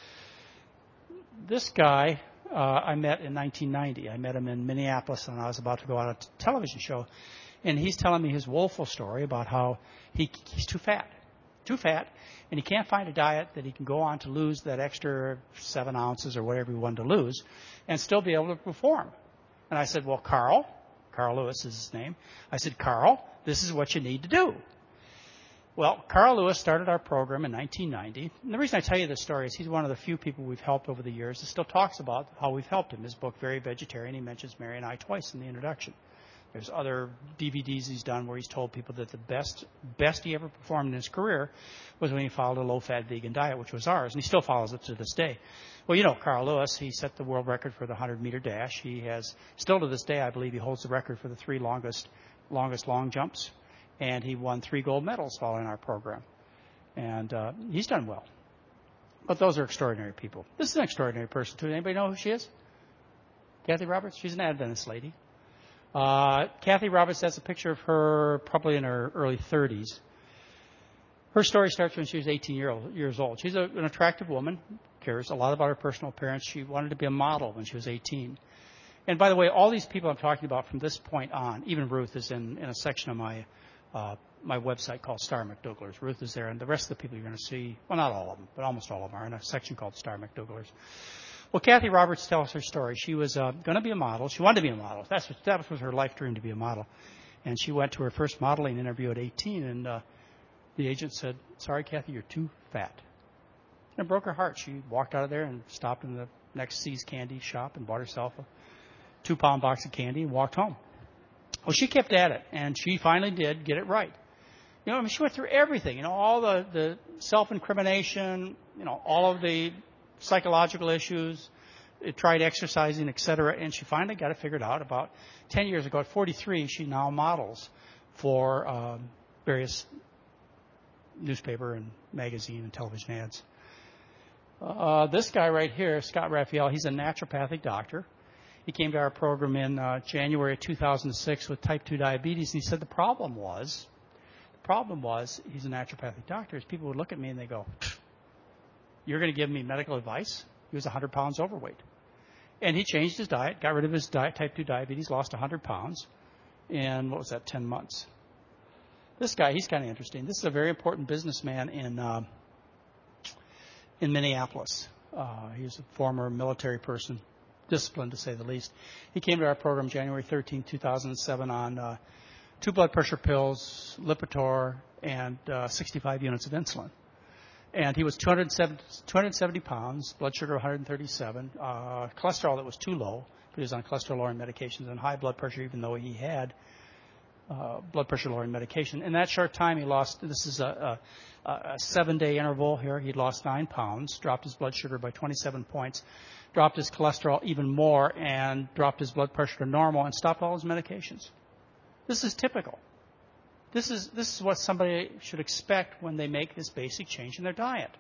Speaker 2: This guy uh, I met in nineteen ninety. I met him in Minneapolis, and I was about to go on a t- television show. And he's telling me his woeful story about how he, he's too fat, too fat, and he can't find a diet that he can go on to lose that extra seven ounces or whatever he wanted to lose and still be able to perform. And I said, well, Carl, Carl Lewis is his name. I said, Carl, this is what you need to do. Well, Carl Lewis started our program in nineteen ninety. And the reason I tell you this story is he's one of the few people we've helped over the years that still talks about how we've helped him. His book, Very Vegetarian, he mentions Mary and I twice in the introduction. There's other D V Ds he's done where he's told people that the best best he ever performed in his career was when he followed a low-fat vegan diet, which was ours, and he still follows it to this day. Well, you know, Carl Lewis, he set the world record for the hundred-meter dash. He has, still to this day, I believe he holds the record for the three longest longest long jumps, and he won three gold medals following our program. And uh, he's done well. But those are extraordinary people. This is an extraordinary person, too. Anybody know who she is? Kathy Roberts? She's an Adventist lady. Uh, Kathy Roberts has a picture of her probably in her early thirties. Her story starts when she was eighteen year old, years old. She's a, an attractive woman, cares a lot about her personal appearance. She wanted to be a model when she was eighteen. And by the way, all these people I'm talking about from this point on, even Ruth is in, in a section of my uh, my website called Star McDougalers. Ruth is there, and the rest of the people you're going to see, well, not all of them, but almost all of them are in a section called Star McDougalers. Well, Kathy Roberts tells her story. She was uh, going to be a model. She wanted to be a model. That's what, that was her life dream, to be a model. And she went to her first modeling interview at eighteen, and uh, the agent said, sorry, Kathy, you're too fat. And it broke her heart. She walked out of there and stopped in the next See's Candy shop and bought herself a two-pound box of candy and walked home. Well, she kept at it, and she finally did get it right. You know, I mean, she went through everything, you know, all the, the self-incrimination, you know, all of the psychological issues, tried exercising, et cetera, and she finally got it figured out. About ten years ago, at forty-three, she now models for um, various newspaper and magazine and television ads. Uh, this guy right here, Scott Raphael, he's a naturopathic doctor. He came to our program in uh, January of two thousand six with type two diabetes, and he said the problem was, the problem was, he's a naturopathic doctor, is people would look at me and they go, you're going to give me medical advice? He was one hundred pounds overweight. And he changed his diet, got rid of his diet, type two diabetes, lost one hundred pounds in, what was that, ten months. This guy, he's kind of interesting. This is a very important businessman in uh, in Minneapolis. Uh, he's a former military person, disciplined to say the least. He came to our program January thirteenth, two thousand seven on uh, two blood pressure pills, Lipitor, and uh, sixty-five units of insulin. And he was two hundred seventy pounds, blood sugar one hundred thirty-seven, uh, cholesterol that was too low, but he was on cholesterol-lowering medications, and high blood pressure even though he had uh, blood pressure-lowering medication. In that short time, he lost, this is a, a, a seven-day interval here, he lost nine pounds, dropped his blood sugar by twenty-seven points, dropped his cholesterol even more, and dropped his blood pressure to normal, and stopped all his medications. This is typical. This is this is what somebody should expect when they make this basic change in their diet.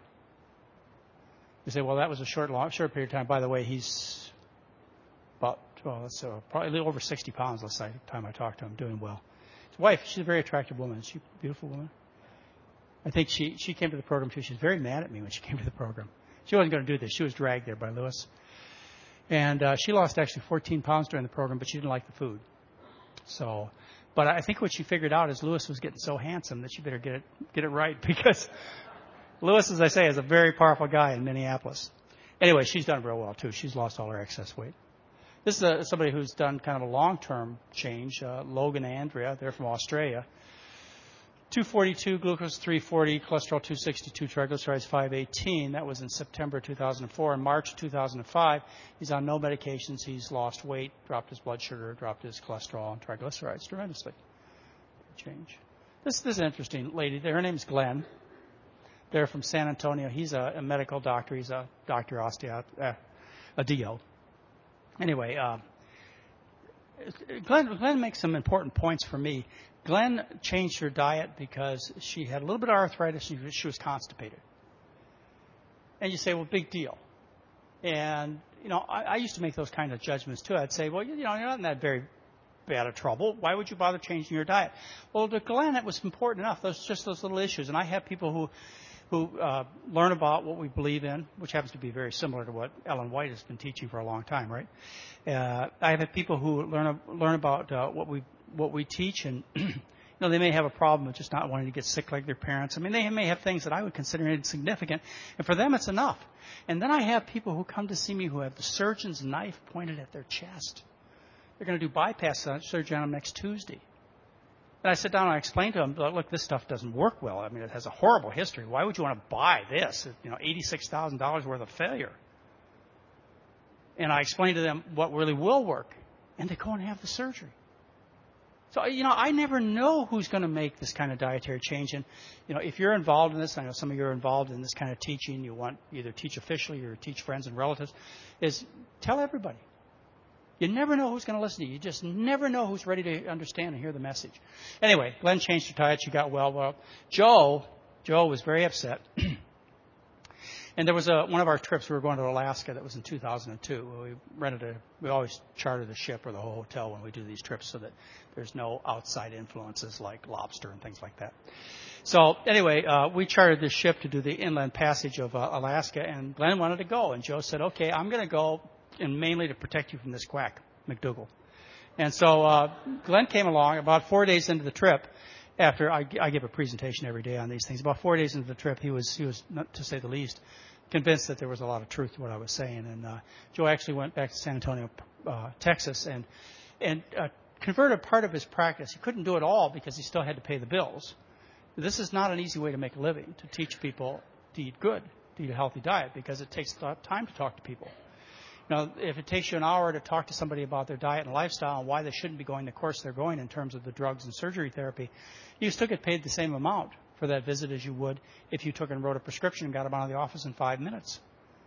Speaker 2: You say, well, that was a short, long, short period of time. By the way, he's about, well, let's uh, probably a little over sixty pounds last time I talked to him, doing well. His wife, she's a very attractive woman. She's a beautiful woman. I think she, she came to the program, too. She was very mad at me when she came to the program. She wasn't going to do this. She was dragged there by Lewis. And uh, she lost actually fourteen pounds during the program, but she didn't like the food. So... But I think what she figured out is Lewis was getting so handsome that she better get it get it right, because Lewis, as I say, is a very powerful guy in Minneapolis. Anyway, she's done real well, too. She's lost all her excess weight. This is a, somebody who's done kind of a long-term change, uh, Logan and Andrea. They're from Australia. two forty-two, glucose three forty, cholesterol two sixty-two, triglycerides five eighteen. That was in September two thousand four. In March two thousand five, he's on no medications. He's lost weight, dropped his blood sugar, dropped his cholesterol and triglycerides tremendously. Change. This, this is an interesting lady. Her name's Glenn. They're from San Antonio. He's a, a medical doctor. He's a doctor, osteo, uh, a D O. Anyway, uh, Glenn, Glenn makes some important points for me. Glenn changed her diet because she had a little bit of arthritis and she was constipated. And you say, well, big deal. And, you know, I, I used to make those kind of judgments, too. I'd say, well, you know, you're not in that very bad of trouble. Why would you bother changing your diet? Well, to Glenn, it was important enough. Those just those little issues. And I have people who who uh, learn about what we believe in, which happens to be very similar to what Ellen White has been teaching for a long time, right? Uh, I have had people who learn learn about uh, what we what we teach, and you know, they may have a problem with just not wanting to get sick like their parents. I mean, they may have things that I would consider insignificant, and for them, it's enough. And then I have people who come to see me who have the surgeon's knife pointed at their chest. They're going to do bypass surgery on them next Tuesday. And I sit down and I explain to them, look, this stuff doesn't work well. I mean, it has a horrible history. Why would you want to buy this? You know, eighty-six thousand dollars worth of failure. And I explain to them what really will work. And they go and have the surgery. So, you know, I never know who's going to make this kind of dietary change. And, you know, if you're involved in this, I know some of you are involved in this kind of teaching, you want either teach officially or teach friends and relatives, is tell everybody. You never know who's going to listen to you. You just never know who's ready to understand and hear the message. Anyway, Glenn changed her diet. She got well. Well, Joe, Joe was very upset. And there was a, one of our trips, we were going to Alaska, that was in two thousand two. We rented a, we always charter the ship or the whole hotel when we do these trips so that there's no outside influences like lobster and things like that. So anyway, uh, we chartered this ship to do the inland passage of uh, Alaska, and Glenn wanted to go. And Joe said, okay, I'm going to go, and mainly to protect you from this quack, McDougall. And so uh, Glenn came along about four days into the trip. After I, I give a presentation every day on these things, about four days into the trip, he was, he was, not to say the least, convinced that there was a lot of truth to what I was saying. And uh, Joe actually went back to San Antonio, uh, Texas, and and uh, converted part of his practice. He couldn't do it all because he still had to pay the bills. This is not an easy way to make a living, to teach people to eat good, to eat a healthy diet, because it takes time to talk to people. Now, if it takes you an hour to talk to somebody about their diet and lifestyle and why they shouldn't be going the course they're going in terms of the drugs and surgery therapy, you still get paid the same amount for that visit as you would if you took and wrote a prescription and got them out of the office in five minutes.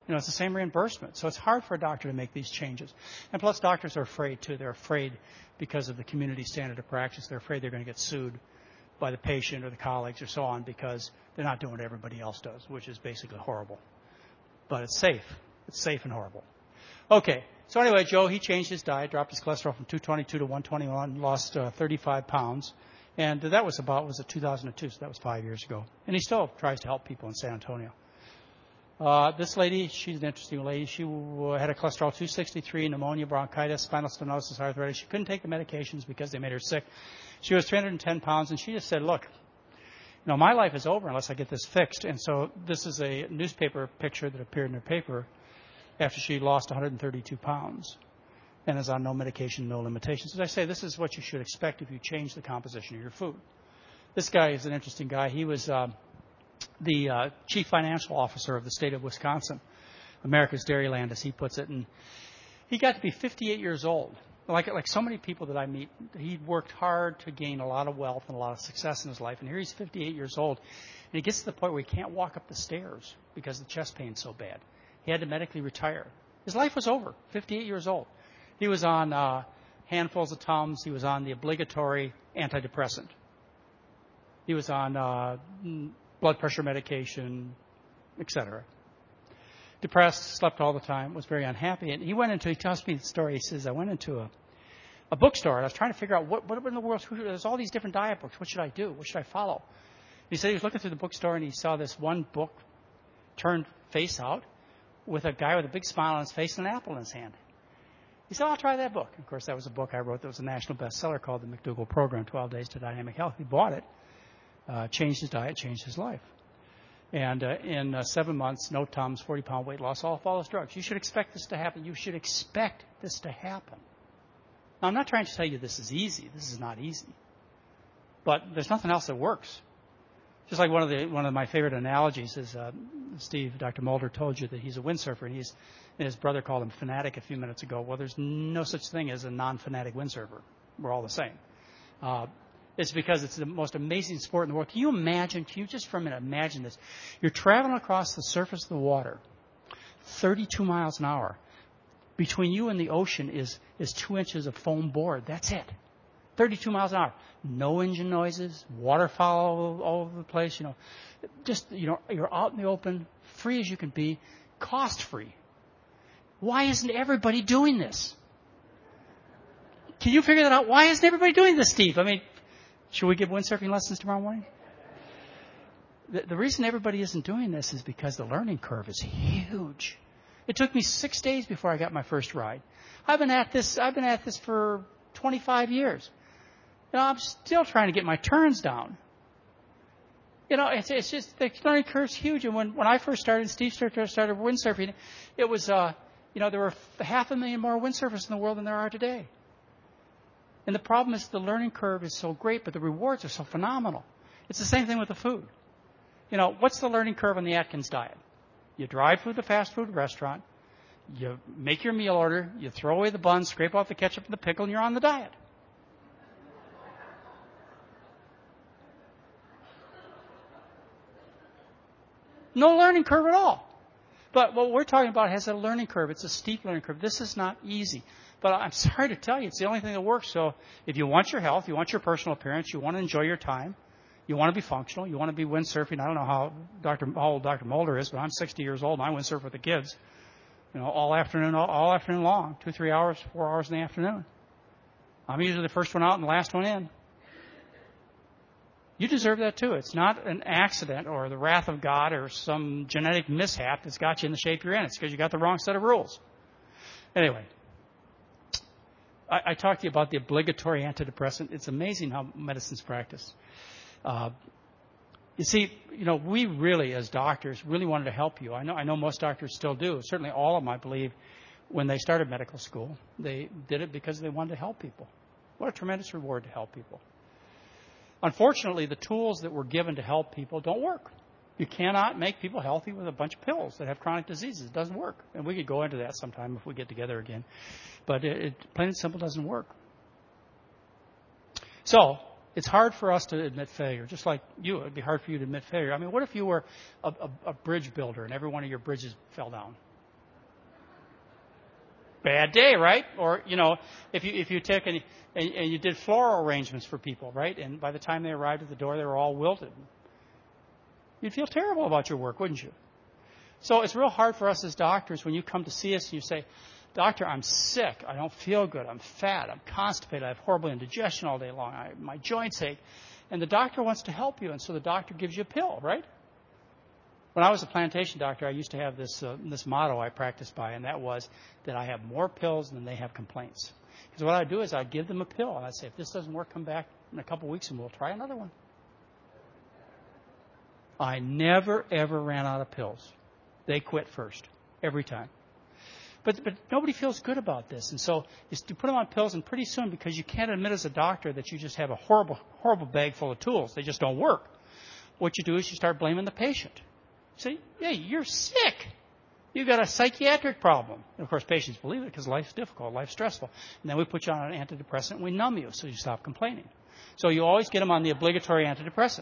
Speaker 2: You know, it's the same reimbursement. So it's hard for a doctor to make these changes. And plus, doctors are afraid, too. They're afraid because of the community standard of practice. They're afraid they're going to get sued by the patient or the colleagues or so on because they're not doing what everybody else does, which is basically horrible. But it's safe. It's safe and horrible. Okay. So anyway, Joe, he changed his diet, dropped his cholesterol from two twenty-two to one twenty-one, lost uh, thirty-five pounds. And that was about, was it two thousand two, so that was five years ago. And he still tries to help people in San Antonio. Uh, this lady, she's an interesting lady. She w- had a cholesterol two sixty-three, pneumonia, bronchitis, spinal stenosis, arthritis. She couldn't take the medications because they made her sick. She was three hundred ten pounds, and she just said, look, you know, my life is over unless I get this fixed. And so this is a newspaper picture that appeared in her paper after she lost one hundred thirty-two pounds and is on no medication, no limitations. As I say, this is what you should expect if you change the composition of your food. This guy is an interesting guy. He was uh, the uh, chief financial officer of the state of Wisconsin, America's Dairyland, as he puts it. And he got to be fifty-eight years old. Like, like so many people that I meet, he worked hard to gain a lot of wealth and a lot of success in his life. And here he's fifty-eight years old. And he gets to the point where he can't walk up the stairs because the chest pain's so bad. He had to medically retire. His life was over, fifty-eight years old. He was on uh, handfuls of Tums. He was on the obligatory antidepressant. He was on uh, blood pressure medication, et cetera. Depressed, slept all the time, was very unhappy. And he went into, he tells me the story, he says, I went into a, a bookstore and I was trying to figure out what, what in the world, there's all these different diet books. What should I do? What should I follow? He said he was looking through the bookstore and he saw this one book turned face out with a guy with a big smile on his face and an apple in his hand. He said, I'll try that book. Of course, that was a book I wrote that was a national bestseller called The McDougall Program, twelve Days to Dynamic Health. He bought it, uh, changed his diet, changed his life. And uh, in uh, seven months, no Tums, forty-pound weight loss, all follows drugs. You should expect this to happen. You should expect this to happen. Now, I'm not trying to tell you this is easy. This is not easy. But there's nothing else that works. Just like one of the one of my favorite analogies is uh, Steve, Doctor Mulder told you that he's a windsurfer, and he's and his brother called him fanatic a few minutes ago. Well, there's no such thing as a non-fanatic windsurfer. We're all the same. Uh, it's because it's the most amazing sport in the world. Can you imagine? Can you just for a minute imagine this? You're traveling across the surface of the water, thirty-two miles an hour. Between you and the ocean is is two inches of foam board. That's it. thirty-two miles an hour. No engine noises, waterfowl all, all over the place, you know. Just, you know, you're out in the open, free as you can be, cost-free. Why isn't everybody doing this? Can you figure that out? Why isn't everybody doing this, Steve? I mean, should we give windsurfing lessons tomorrow morning? The, the reason everybody isn't doing this is because the learning curve is huge. It took me six days before I got my first ride. I've been at this, I've been at this for twenty-five years. You know, I'm still trying to get my turns down. You know, it's, it's just, the learning curve's huge. And when, when I first started, Steve started, started windsurfing, it was, uh, you know, there were half a million more windsurfers in the world than there are today. And the problem is the learning curve is so great, but the rewards are so phenomenal. It's the same thing with the food. You know, what's the learning curve on the Atkins diet? You drive through the fast food restaurant, you make your meal order, you throw away the buns, scrape off the ketchup and the pickle, and you're on the diet. No learning curve at all. But what we're talking about has a learning curve. It's a steep learning curve. This is not easy. But I'm sorry to tell you, it's the only thing that works. So if you want your health, you want your personal appearance, you want to enjoy your time, you want to be functional, you want to be windsurfing. I don't know how Doctor how old Doctor Mulder is, but I'm sixty years old and I windsurf with the kids. You know, all afternoon, all, all afternoon long, two, three hours, four hours in the afternoon. I'm usually the first one out and the last one in. You deserve that too. It's not an accident or the wrath of God or some genetic mishap that's got you in the shape you're in. It's because you got the wrong set of rules. Anyway, I, I talked to you about the obligatory antidepressant. It's amazing how medicine's practiced. Uh, you see, you know, we really, as doctors, really wanted to help you. I know, I know most doctors still do. Certainly all of them, I believe, when they started medical school, they did it because they wanted to help people. What a tremendous reward to help people. Unfortunately, the tools that were given to help people don't work. You cannot make people healthy with a bunch of pills that have chronic diseases. It doesn't work. And we could go into that sometime if we get together again. But it, it plain and simple doesn't work. So it's hard for us to admit failure. Just like you, it would be hard for you to admit failure. I mean, what if you were a, a, a bridge builder and every one of your bridges fell down? bad day, right? Or, you know, if you if you took and, and, and you did floral arrangements for people, right? And by the time they arrived at the door, they were all wilted. You'd feel terrible about your work, wouldn't you? So it's real hard for us as doctors when you come to see us and you say, Doctor, I'm sick. I don't feel good. I'm fat. I'm constipated. I have horrible indigestion all day long. I, my joints ache. And the doctor wants to help you, and so the doctor gives you a pill, right? When I was a plantation doctor, I used to have this uh, this motto I practiced by, and that was that I have more pills than they have complaints. Because what I'd do is I'd give them a pill, and I'd say, if this doesn't work, come back in a couple weeks and we'll try another one. I never, ever ran out of pills. They quit first, every time. But but nobody feels good about this. And so you put them on pills, and pretty soon, because you can't admit as a doctor that you just have a horrible, horrible bag full of tools, they just don't work, what you do is you start blaming the patient. You say, hey, you're sick. You've got a psychiatric problem. And, of course, patients believe it because life's difficult, life's stressful. And then we put you on an antidepressant, and we numb you so you stop complaining. So you always get them on the obligatory antidepressant.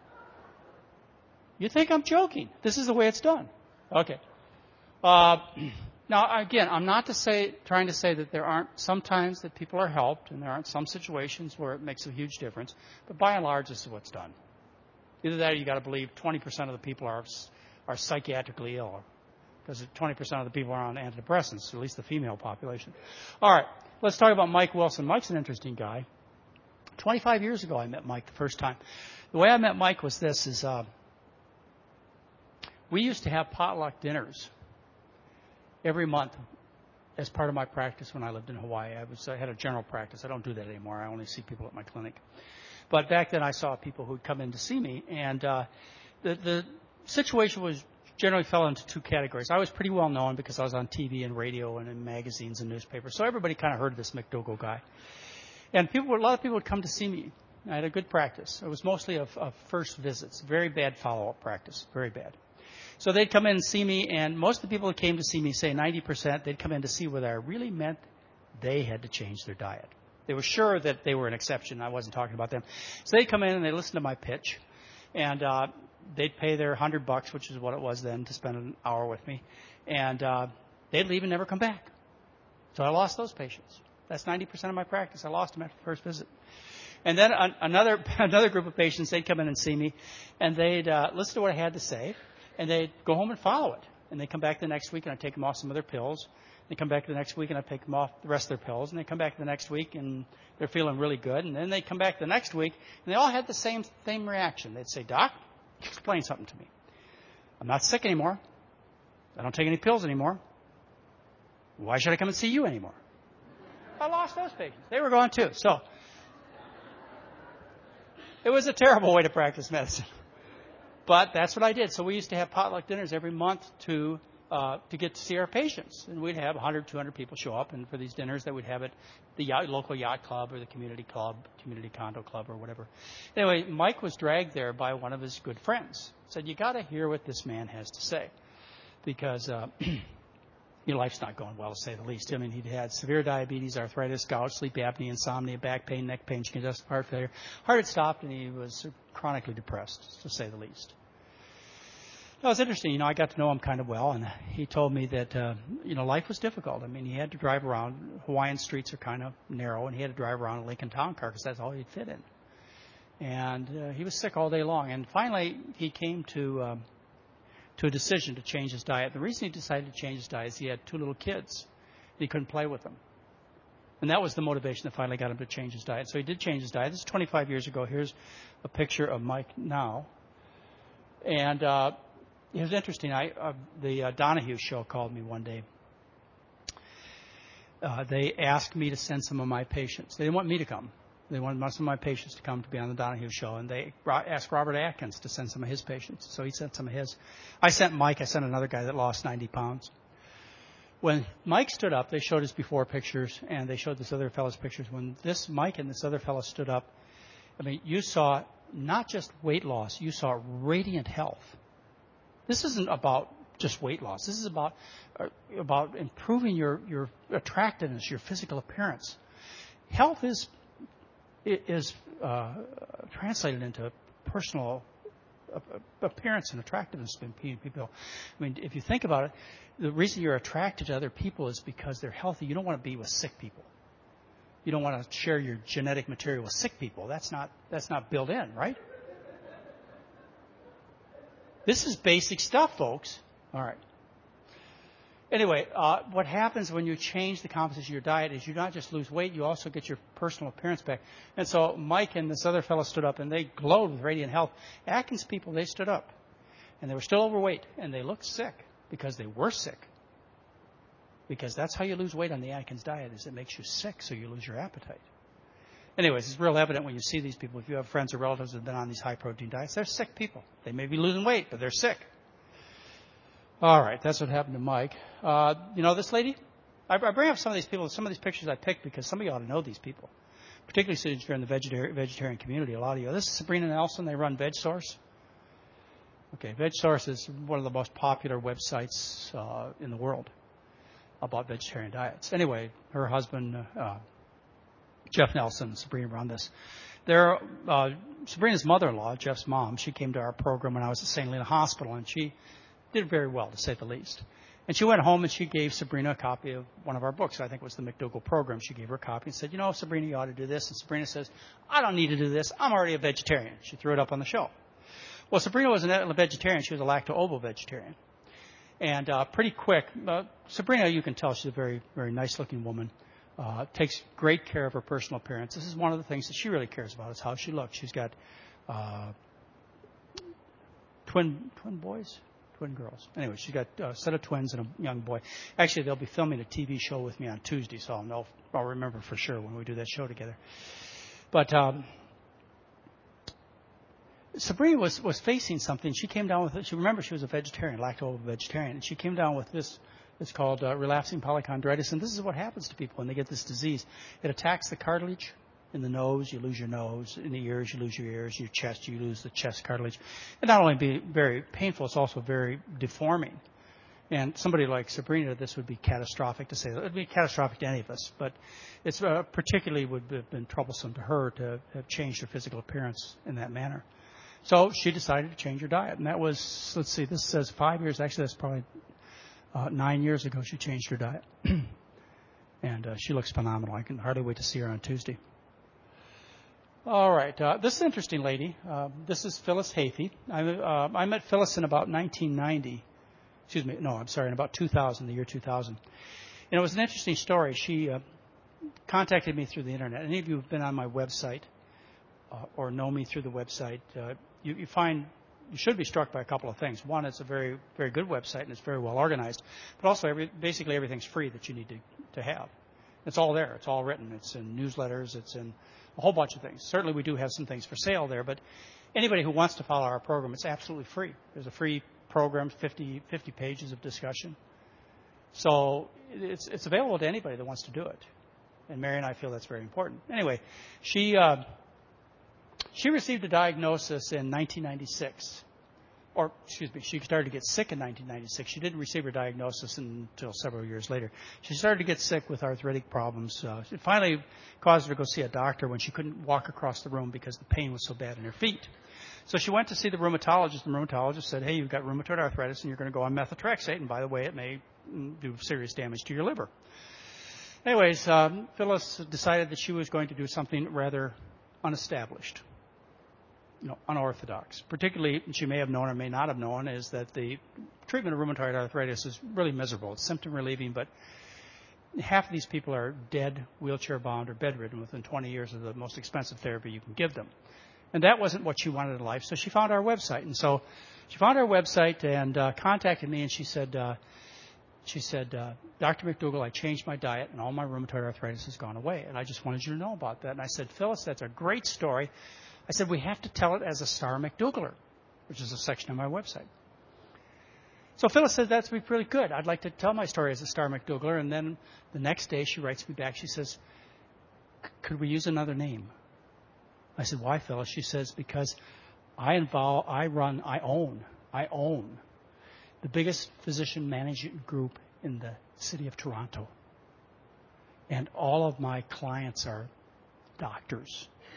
Speaker 2: You think I'm joking. This is the way it's done. Okay. Uh, now, again, I'm not to say, trying to say that there aren't sometimes that people are helped, and there aren't some situations where it makes a huge difference. But by and large, this is what's done. Either that or you've got to believe twenty percent of the people are are psychiatrically ill, because twenty percent of the people are on antidepressants, at least the female population. All right, let's talk about Mike Wilson. Mike's an interesting guy. twenty-five years ago, I met Mike the first time. The way I met Mike was this, is uh, we used to have potluck dinners every month as part of my practice when I lived in Hawaii. I, was, I had a general practice. I don't do that anymore. I only see people at my clinic. But back then I saw people who would come in to see me, and uh, the, the situation was generally fell into two categories. I was pretty well known because I was on T V and radio and in magazines and newspapers, so everybody kind of heard of this McDougall guy. And people, a lot of people would come to see me. I had a good practice. It was mostly of, of first visits, very bad follow-up practice, very bad. So they'd come in and see me, and most of the people that came to see me, say ninety percent, they'd come in to see whether I really meant they had to change their diet. They were sure that they were an exception. I wasn't talking about them. So they'd come in and they'd listen to my pitch, and uh, they'd pay their hundred bucks, which is what it was then, to spend an hour with me, and uh, they'd leave and never come back. So I lost those patients. That's ninety percent of my practice. I lost them after the first visit. And then an, another another group of patients, they'd come in and see me, and they'd uh, listen to what I had to say, and they'd go home and follow it. And they'd come back the next week, and I'd take them off some of their pills. They come back the next week, and I take them off the rest of their pills. And they come back the next week, and they're feeling really good. And then they come back the next week, and they all had the same same reaction. They'd say, Doc, explain something to me. I'm not sick anymore. I don't take any pills anymore. Why should I come and see you anymore? I lost those patients. They were gone too. So it was a terrible way to practice medicine. But that's what I did. So we used to have potluck dinners every month to uh, to get to see our patients. And we'd have one hundred, two hundred people show up. And for these dinners, that we'd have at the yacht, local yacht club or the community club, community condo club or whatever. Anyway, Mike was dragged there by one of his good friends. Said, you got to hear what this man has to say. Because uh, your life's not going well, to say the least. I mean, he'd had severe diabetes, arthritis, gout, sleep apnea, insomnia, back pain, neck pain, congestive heart failure. Heart had stopped, and he was chronically depressed, to say the least. That was interesting. You know, I got to know him kind of well, and he told me that, uh, you know, life was difficult. I mean, he had to drive around. Hawaiian streets are kind of narrow, and he had to drive around a Lincoln Town car because that's all he'd fit in. And uh, he was sick all day long. And finally, he came to um, to a decision to change his diet. The reason he decided to change his diet is he had two little kids, and he couldn't play with them. And that was the motivation that finally got him to change his diet. So he did change his diet. This is twenty-five years ago. Here's a picture of Mike now. And uh, it was interesting. I, uh, the uh, Donahue show called me one day. Uh, they asked me to send some of my patients. They didn't want me to come. They wanted some of my patients to come to be on the Donahue show. And they asked Robert Atkins to send some of his patients. So he sent some of his. I sent Mike. I sent another guy that lost ninety pounds. When Mike stood up, they showed his before pictures, and they showed this other fellow's pictures. When this Mike and this other fellow stood up, I mean, you saw not just weight loss, you saw radiant health. This isn't about just weight loss. This is about uh, about improving your, your attractiveness, your physical appearance. Health is is uh, translated into personal appearance and attractiveness in people. I mean, if you think about it, the reason you're attracted to other people is because they're healthy. You don't want to be with sick people. You don't want to share your genetic material with sick people. That's not that's not built in, right? This is basic stuff, folks. All right. Anyway, uh, what happens when you change the composition of your diet is you not just lose weight, you also get your personal appearance back. And so Mike and this other fellow stood up, and they glowed with radiant health. Atkins people, they stood up, and they were still overweight, and they looked sick because they were sick. Because that's how you lose weight on the Atkins diet, is it makes you sick, so you lose your appetite. Anyways, it's real evident when you see these people. If you have friends or relatives that have been on these high-protein diets, they're sick people. They may be losing weight, but they're sick. All right, that's what happened to Mike. Uh, you know this lady? I, I bring up some of these people, some of these pictures I picked because some of you ought to know these people, particularly since you're in the vegetarian, vegetarian community, a lot of you. This is Sabrina Nelson. They run VegSource. Okay, VegSource is one of the most popular websites uh, in the world about vegetarian diets. Anyway, her husband, uh, Jeff Nelson, and Sabrina run this. They're, uh, Sabrina's mother-in-law, Jeff's mom, she came to our program when I was at Saint Helena Hospital, and she did very well, to say the least. And she went home and she gave Sabrina a copy of one of our books. I think it was the McDougall program. She gave her a copy and said, you know, Sabrina, you ought to do this. And Sabrina says, I don't need to do this. I'm already a vegetarian. She threw it up on the shelf. Well, Sabrina wasn't a vegetarian. She was a lacto-ovo vegetarian. And uh, pretty quick, uh, Sabrina, you can tell she's a very, very nice-looking woman. Uh, takes great care of her personal appearance. This is one of the things that she really cares about is how she looks. She's got uh, twin twin boys. Twin girls. Anyway, she's got a set of twins and a young boy. Actually, they'll be filming a T V show with me on Tuesday, so I'll know. I'll remember for sure when we do that show together. But um, Sabrina was, was facing something. She came down with it. She remember she was a vegetarian, lacto vegetarian, and she came down with this. It's called uh, relapsing polychondritis, and this is what happens to people when they get this disease. It attacks the cartilage. In the nose, you lose your nose. In the ears, you lose your ears. Your chest, you lose the chest cartilage. And not only be very painful, it's also very deforming. And somebody like Sabrina, this would be catastrophic to say. It would be catastrophic to any of us, but it's uh, particularly would have been troublesome to her to have changed her physical appearance in that manner. So she decided to change her diet, and that was, let's see, this says five years. Actually, that's probably uh, nine years ago she changed her diet. And uh, she looks phenomenal. I can hardly wait to see her on Tuesday. All right. Uh, this is an interesting lady. Uh, this is Phyllis Hafey. I, uh, I met Phyllis in about nineteen ninety. Excuse me. No, I'm sorry, in about two thousand, the year two thousand. And it was an interesting story. She uh, contacted me through the Internet. Any of you who have been on my website uh, or know me through the website, uh, you, you find you should be struck by a couple of things. One, it's a very, very good website, and it's very well organized. But also, every, basically everything's free that you need to, to have. It's all there. It's all written. It's in newsletters. It's in a whole bunch of things. Certainly, we do have some things for sale there, but anybody who wants to follow our program, it's absolutely free. There's a free program, fifty, fifty pages of discussion. So it's it's available to anybody that wants to do it. And Mary and I feel that's very important. Anyway, she uh, she received a diagnosis in nineteen ninety-six. Or, excuse me, she started to get sick in nineteen ninety-six. She didn't receive her diagnosis until several years later. She started to get sick with arthritic problems. Uh, it finally caused her to go see a doctor when she couldn't walk across the room because the pain was so bad in her feet. So she went to see the rheumatologist, and the rheumatologist said, hey, you've got rheumatoid arthritis, and you're going to go on methotrexate, and by the way, it may do serious damage to your liver. Anyways, um, Phyllis decided that she was going to do something rather unestablished. You know, unorthodox. Particularly, she may have known or may not have known, is that the treatment of rheumatoid arthritis is really miserable. It's symptom relieving, but half of these people are dead, wheelchair-bound, or bedridden within twenty years of the most expensive therapy you can give them. And that wasn't what she wanted in life, so she found our website. And so she found our website and uh, contacted me, and she said, uh, she said, uh, Doctor McDougall, I changed my diet, and all my rheumatoid arthritis has gone away. And I just wanted you to know about that. And I said, Phyllis, that's a great story. I said, we have to tell it as a Star McDougall, which is a section of my website. So Phyllis said, that's really good. I'd like to tell my story as a Star McDougall. And then the next day she writes me back. She says, could we use another name? I said, why, Phyllis? She says, because I involve, I run, I own, I own the biggest physician management group in the city of Toronto. And all of my clients are doctors.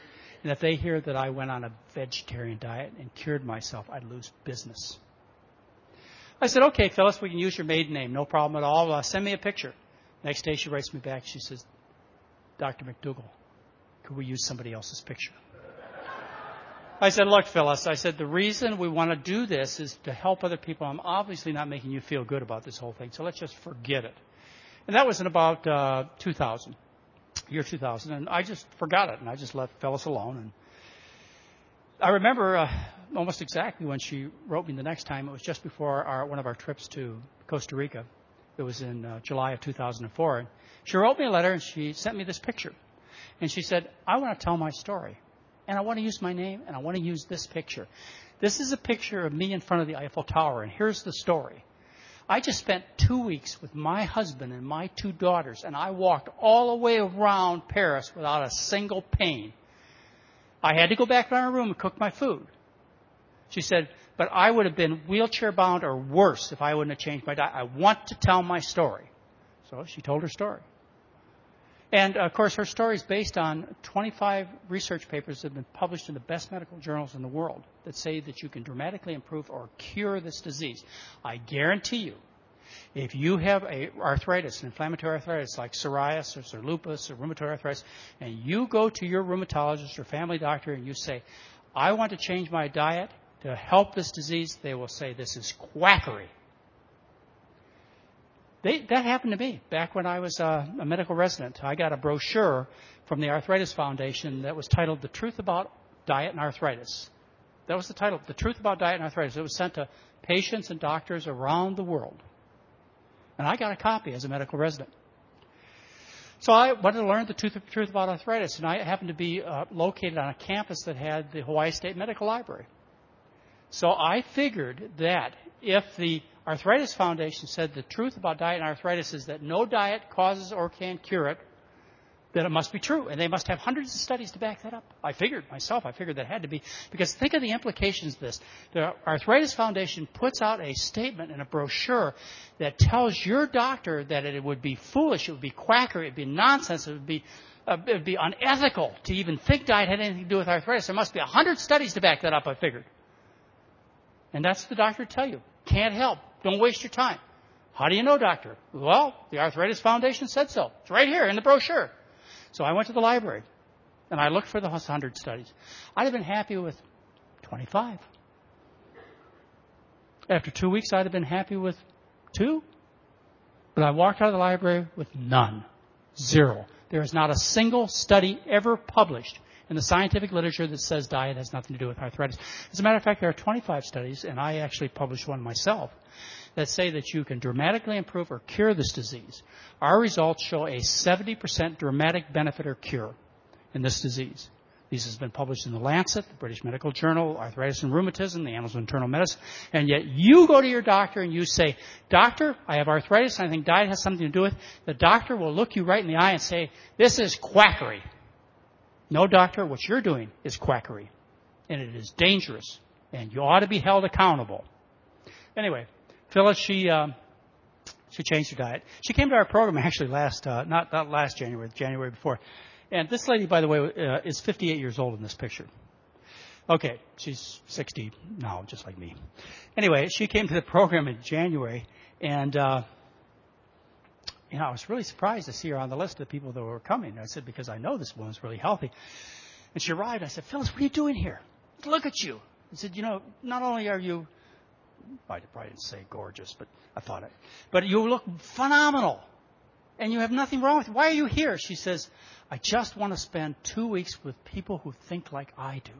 Speaker 2: And if they hear that I went on a vegetarian diet and cured myself, I'd lose business. I said, okay, Phyllis, we can use your maiden name. No problem at all. Uh, send me a picture. Next day she writes me back. She says, Doctor McDougall, could we use somebody else's picture? I said, look, Phyllis, I said, the reason we want to do this is to help other people. I'm obviously not making you feel good about this whole thing, so let's just forget it. And that was in about uh, two thousand, year two thousand, and I just forgot it, and I just left Phyllis alone. And I remember uh, almost exactly when she wrote me the next time. It was just before our, one of our trips to Costa Rica. It was in uh, July of two thousand four. And she wrote me a letter, and she sent me this picture. And she said, I want to tell my story. And I want to use my name, and I want to use this picture. This is a picture of me in front of the Eiffel Tower, and here's the story. I just spent two weeks with my husband and my two daughters, and I walked all the way around Paris without a single pain. I had to go back to our room and cook my food. She said, but I would have been wheelchair-bound or worse if I wouldn't have changed my diet. I want to tell my story. So she told her story. And, of course, her story is based on twenty-five research papers that have been published in the best medical journals in the world that say that you can dramatically improve or cure this disease. I guarantee you, if you have a arthritis, an inflammatory arthritis like psoriasis or lupus or rheumatoid arthritis, and you go to your rheumatologist or family doctor and you say, I want to change my diet to help this disease, they will say this is quackery. They, that happened to me back when I was uh, a medical resident. I got a brochure from the Arthritis Foundation that was titled The Truth About Diet and Arthritis. That was the title, The Truth About Diet and Arthritis. It was sent to patients and doctors around the world. And I got a copy as a medical resident. So I wanted to learn the truth, truth about arthritis, and I happened to be uh, located on a campus that had the Hawaii State Medical Library. So I figured that if the Arthritis Foundation said the truth about diet and arthritis is that no diet causes or can cure it, then it must be true. And they must have hundreds of studies to back that up. I figured myself, I figured that had to be. Because think of the implications of this. The Arthritis Foundation puts out a statement in a brochure that tells your doctor that it would be foolish, it would be quackery, it would be nonsense, it would be, uh, it would be unethical to even think diet had anything to do with arthritis. There must be a hundred studies to back that up, I figured. And that's the doctor tell you. Can't help. Don't waste your time. How do you know, doctor? Well, the Arthritis Foundation said so. It's right here in the brochure. So I went to the library, and I looked for the one hundred studies. I'd have been happy with twenty-five. After two weeks, I'd have been happy with two. But I walked out of the library with none. Zero. There is not a single study ever published in the scientific literature that says diet has nothing to do with arthritis. As a matter of fact, there are twenty-five studies, and I actually published one myself, that say that you can dramatically improve or cure this disease. Our results show a seventy percent dramatic benefit or cure in this disease. These have been published in The Lancet, the British Medical Journal, Arthritis and Rheumatism, the Annals of Internal Medicine, and yet you go to your doctor and you say, Doctor, I have arthritis and I think diet has something to do with it. The doctor will look you right in the eye and say, this is quackery. No, doctor, what you're doing is quackery, and it is dangerous, and you ought to be held accountable. Anyway, Phyllis, she uh, she changed her diet. She came to our program actually last, uh, not not last January, the January before. And this lady, by the way, uh, is fifty-eight years old in this picture. Okay, she's sixty now, just like me. Anyway, she came to the program in January, and uh, you know, I was really surprised to see her on the list of people that were coming. I said, because I know this woman's really healthy. And she arrived. I said, Phyllis, what are you doing here? Look at you. I said, you know, not only are you, I probably didn't say gorgeous, but I thought it, but you look phenomenal. And you have nothing wrong with it. Why are you here? She says, I just want to spend two weeks with people who think like I do.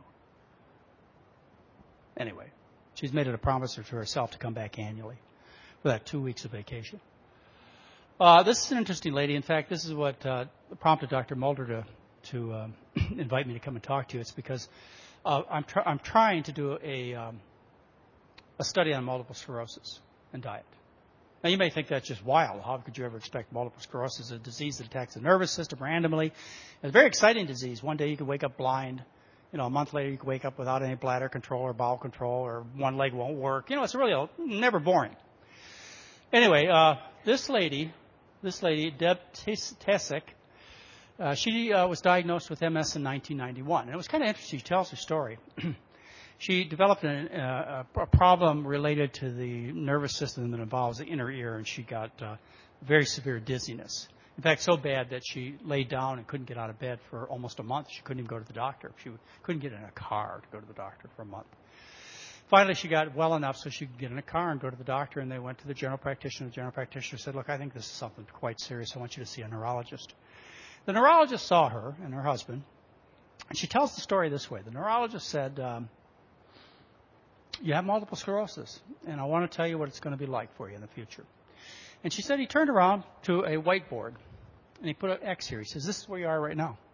Speaker 2: Anyway, she's made it a promise to herself to come back annually for that two weeks of vacation. Uh, this is an interesting lady. In fact, this is what uh, prompted Doctor Mulder to, to um, invite me to come and talk to you. It's because uh, I'm, tr- I'm trying to do a, um, a study on multiple sclerosis and diet. Now, you may think that's just wild. How could you ever expect multiple sclerosis, a disease that attacks the nervous system randomly? It's a very exciting disease. One day you could wake up blind. You know, a month later you could wake up without any bladder control or bowel control, or one leg won't work. You know, it's really a, never boring. Anyway, uh, this lady, this lady, Deb Tessick, Uh, she uh, was diagnosed with M S in nineteen ninety-one. And it was kind of interesting. She tells her story. She developed an, uh, a problem related to the nervous system that involves the inner ear, and she got uh, very severe dizziness. In fact, so bad that she laid down and couldn't get out of bed for almost a month. She couldn't even go to the doctor. She couldn't get in a car to go to the doctor for a month. Finally, she got well enough so she could get in a car and go to the doctor, and they went to the general practitioner. The general practitioner said, look, I think this is something quite serious. I want you to see a neurologist. The neurologist saw her and her husband, and she tells the story this way. The neurologist said, um, you have multiple sclerosis, and I want to tell you what it's going to be like for you in the future. And she said he turned around to a whiteboard, and he put an X here. He says, this is where you are right now.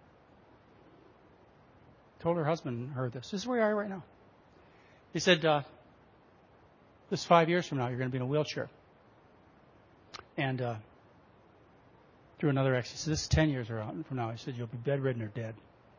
Speaker 2: Told her husband and heard this. This is where you are right now. He said, uh, this is five years from now, you're going to be in a wheelchair. And uh, through another X, he said, this is ten years from now. He said, you'll be bedridden or dead.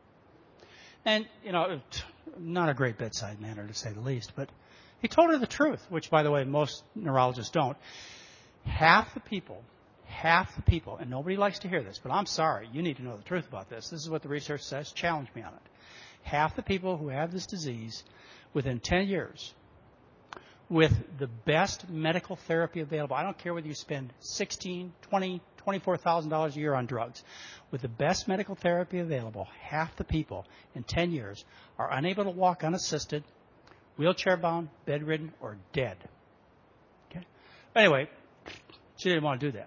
Speaker 2: And, you know, not a great bedside manner, to say the least. But he told her the truth, which, by the way, most neurologists don't. Half the people, half the people, and nobody likes to hear this, but I'm sorry, you need to know the truth about this. This is what the research says. Challenge me on it. Half the people who have this disease within ten years, with the best medical therapy available, I don't care whether you spend sixteen, twenty, twenty-four thousand dollars a year on drugs, with the best medical therapy available, half the people in ten years are unable to walk unassisted, wheelchair-bound, bedridden, or dead. Okay? Anyway, she didn't want to do that.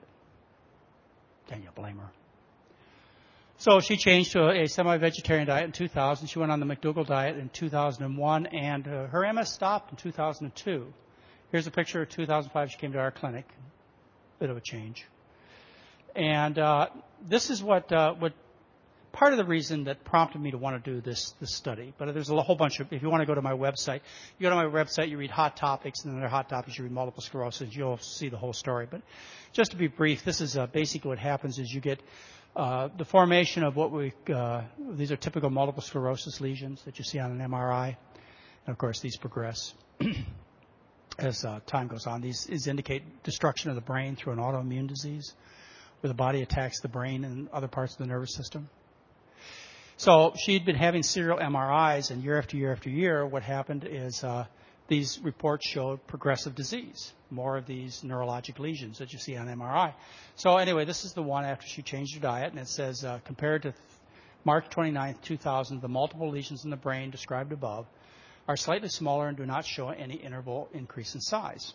Speaker 2: Can you blame her? So she changed to a, a semi-vegetarian diet in two thousand. She went on the McDougall diet in two thousand one, and uh, her M S stopped in two thousand two. Here's a picture of two thousand five. She came to our clinic. Bit of a change. And uh, this is what uh, what part of the reason that prompted me to want to do this this study. But there's a whole bunch of, if you want to go to my website, you go to my website, you read hot topics, and then under hot topics you read multiple sclerosis. You'll see the whole story. But just to be brief, this is uh, basically what happens is you get uh, the formation of what we, uh, these are typical multiple sclerosis lesions that you see on an M R I. And of course, these progress as uh, time goes on. These, these indicate destruction of the brain through an autoimmune disease, where the body attacks the brain and other parts of the nervous system. So she'd been having serial M R Is, and year after year after year, what happened is uh, these reports showed progressive disease, more of these neurologic lesions that you see on M R I. So anyway, this is the one after she changed her diet, and it says, uh, compared to March twenty-ninth, two thousand, the multiple lesions in the brain described above are slightly smaller and do not show any interval increase in size.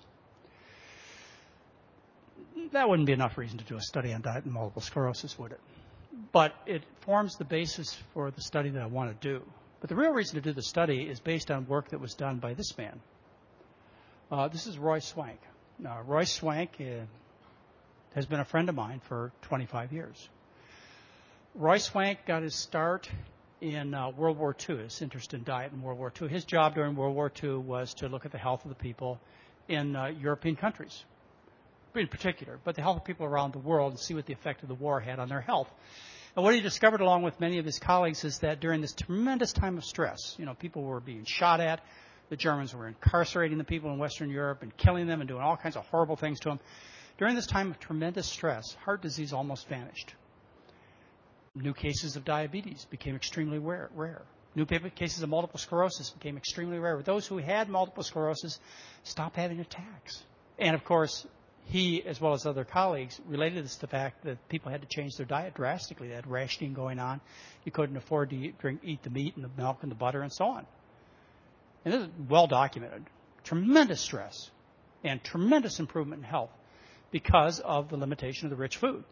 Speaker 2: That wouldn't be enough reason to do a study on diet and multiple sclerosis, would it? But it forms the basis for the study that I want to do. But the real reason to do the study is based on work that was done by this man. Uh, this is Roy Swank. Now, Roy Swank uh, has been a friend of mine for twenty-five years. Roy Swank got his start in uh, World War Two, his interest in diet in World War Two. His job during World War Two was to look at the health of the people in uh, European countries, in particular, but the health of people around the world, and see what the effect of the war had on their health. And what he discovered, along with many of his colleagues, is that during this tremendous time of stress, you know, people were being shot at, the Germans were incarcerating the people in Western Europe and killing them and doing all kinds of horrible things to them. During this time of tremendous stress, heart disease almost vanished. New cases of diabetes became extremely rare. rare. New cases of multiple sclerosis became extremely rare. Those who had multiple sclerosis stopped having attacks. And, of course, he, as well as other colleagues, related this to the fact that people had to change their diet drastically. They had rationing going on. You couldn't afford to eat, drink, eat the meat and the milk and the butter and so on. And this is well documented. Tremendous stress and tremendous improvement in health because of the limitation of the rich food.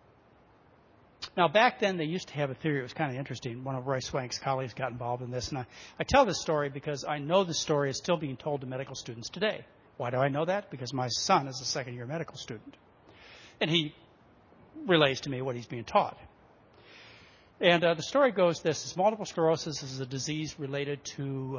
Speaker 2: Now, back then, they used to have a theory. It was kind of interesting. One of Roy Swank's colleagues got involved in this. And I, I tell this story because I know this story is still being told to medical students today. Why do I know that? Because my son is a second-year medical student. And he relays to me what he's being taught. And uh, the story goes this. This multiple sclerosis is a disease related to,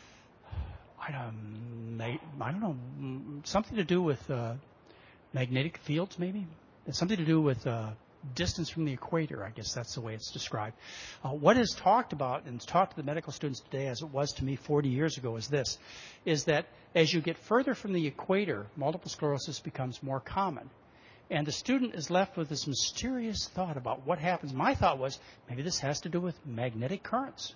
Speaker 2: I don't, I don't know, something to do with uh, magnetic fields, maybe? It's something to do with uh, distance from the equator. I guess that's the way it's described. Uh, what is talked about and taught to the medical students today, as it was to me forty years ago, is this, is that as you get further from the equator, multiple sclerosis becomes more common. And the student is left with this mysterious thought about what happens. My thought was, maybe this has to do with magnetic currents.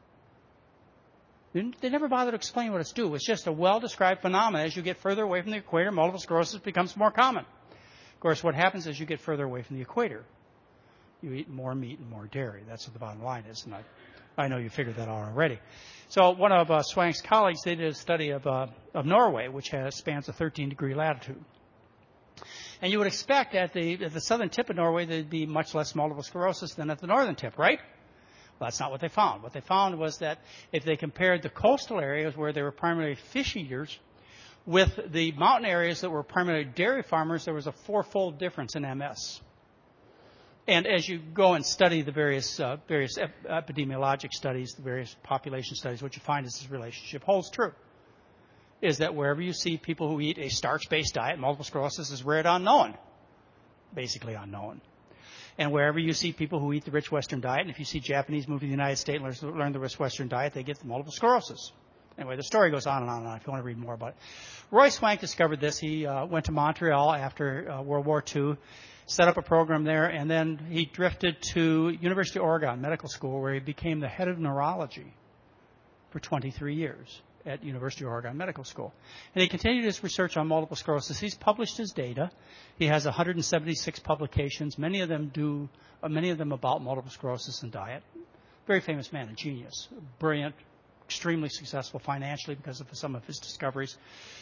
Speaker 2: They never bother to explain what it's due. It's just a well-described phenomenon. As you get further away from the equator, multiple sclerosis becomes more common. Of course, what happens as you get further away from the equator, you eat more meat and more dairy. That's what the bottom line is. And I, I know you figured that out already. So one of uh, Swank's colleagues, they did a study of, uh, of Norway, which has, spans a thirteen degree latitude. And you would expect at the, at the southern tip of Norway there'd be much less multiple sclerosis than at the northern tip, right? Well, that's not what they found. What they found was that if they compared the coastal areas where they were primarily fish eaters with the mountain areas that were primarily dairy farmers, there was a fourfold difference in M S. And as you go and study the various uh, various ep- epidemiologic studies, the various population studies, what you find is this relationship holds true. Is that wherever you see people who eat a starch-based diet, multiple sclerosis is rare to unknown, basically unknown. And wherever you see people who eat the rich Western diet, and if you see Japanese move to the United States and learn, learn the rich Western diet, they get the multiple sclerosis. Anyway, the story goes on and on and on if you want to read more about it. Roy Swank discovered this. He uh, went to Montreal after uh, World War Two, set up a program there, and then he drifted to University of Oregon Medical School, where he became the head of neurology for twenty-three years at University of Oregon Medical School. And he continued his research on multiple sclerosis. He's published his data. He has one hundred seventy-six publications, many of them do, uh, many of them about multiple sclerosis and diet. Very famous man, a genius, brilliant, extremely successful financially because of some of his discoveries.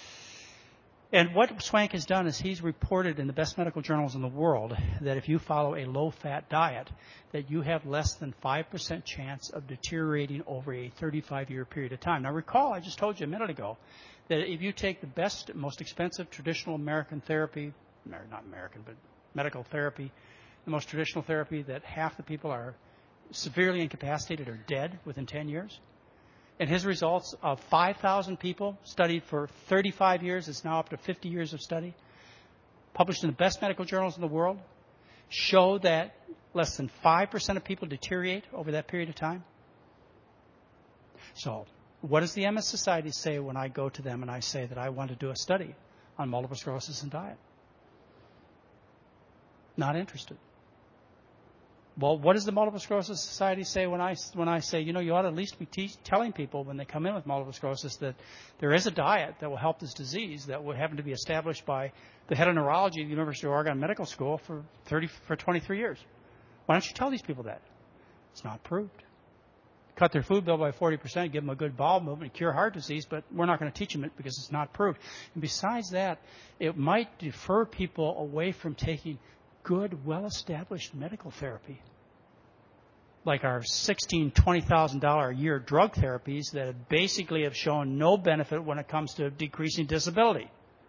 Speaker 2: And what Swank has done is he's reported in the best medical journals in the world that if you follow a low-fat diet, that you have less than five percent chance of deteriorating over a thirty-five year period of time. Now recall, I just told you a minute ago, that if you take the best, most expensive traditional American therapy, not American, but medical therapy, the most traditional therapy, that half the people are severely incapacitated or dead within ten years. And his results of five thousand people studied for thirty-five years, it's now up to fifty years of study, published in the best medical journals in the world, show that less than five percent of people deteriorate over that period of time. So what does the M S Society say when I go to them and I say that I want to do a study on multiple sclerosis and diet? Not interested. Well, what does the Multiple Sclerosis Society say when I, when I say, you know, you ought to at least be te- telling people when they come in with multiple sclerosis that there is a diet that will help this disease that would happen to be established by the head of neurology at the University of Oregon Medical School for thirty, for twenty-three years. Why don't you tell these people that? It's not proved. Cut their food bill by forty percent, give them a good bowel movement, cure heart disease, but we're not going to teach them it because it's not proved. And besides that, it might defer people away from taking good, well-established medical therapy, like our sixteen thousand dollars, twenty thousand dollars a year drug therapies that basically have shown no benefit when it comes to decreasing disability.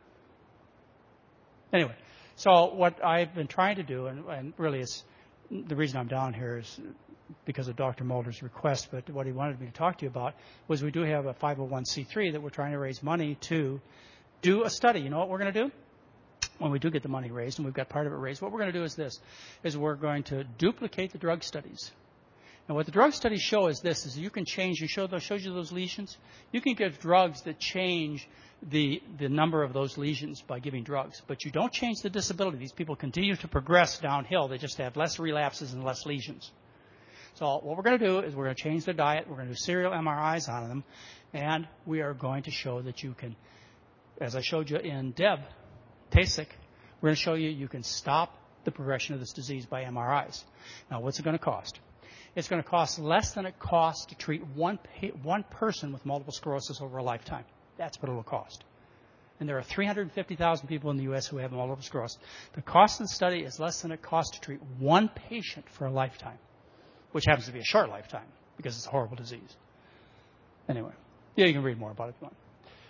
Speaker 2: Anyway, so what I've been trying to do, and, and really it's the reason I'm down here is because of Doctor Mulder's request, but what he wanted me to talk to you about was we do have a five oh one c three that we're trying to raise money to do a study. You know what we're going to do? When we do get the money raised, and we've got part of it raised, what we're going to do is this, is we're going to duplicate the drug studies. And what the drug studies show is this, is you can change, you show those, shows you those lesions, you can give drugs that change the, the number of those lesions by giving drugs, but you don't change the disability. These people continue to progress downhill. They just have less relapses and less lesions. So what we're going to do is we're going to change their diet, we're going to do serial M R Is on them, and we are going to show that you can, as I showed you in Deb Tasik, we're going to show you you can stop the progression of this disease by M R Is. Now, what's it going to cost? It's going to cost less than it costs to treat one pa- one person with multiple sclerosis over a lifetime. That's what it will cost. And there are three hundred fifty thousand people in the U S who have multiple sclerosis. The cost of the study is less than it costs to treat one patient for a lifetime, which happens to be a short lifetime because it's a horrible disease. Anyway, yeah, you can read more about it if you want.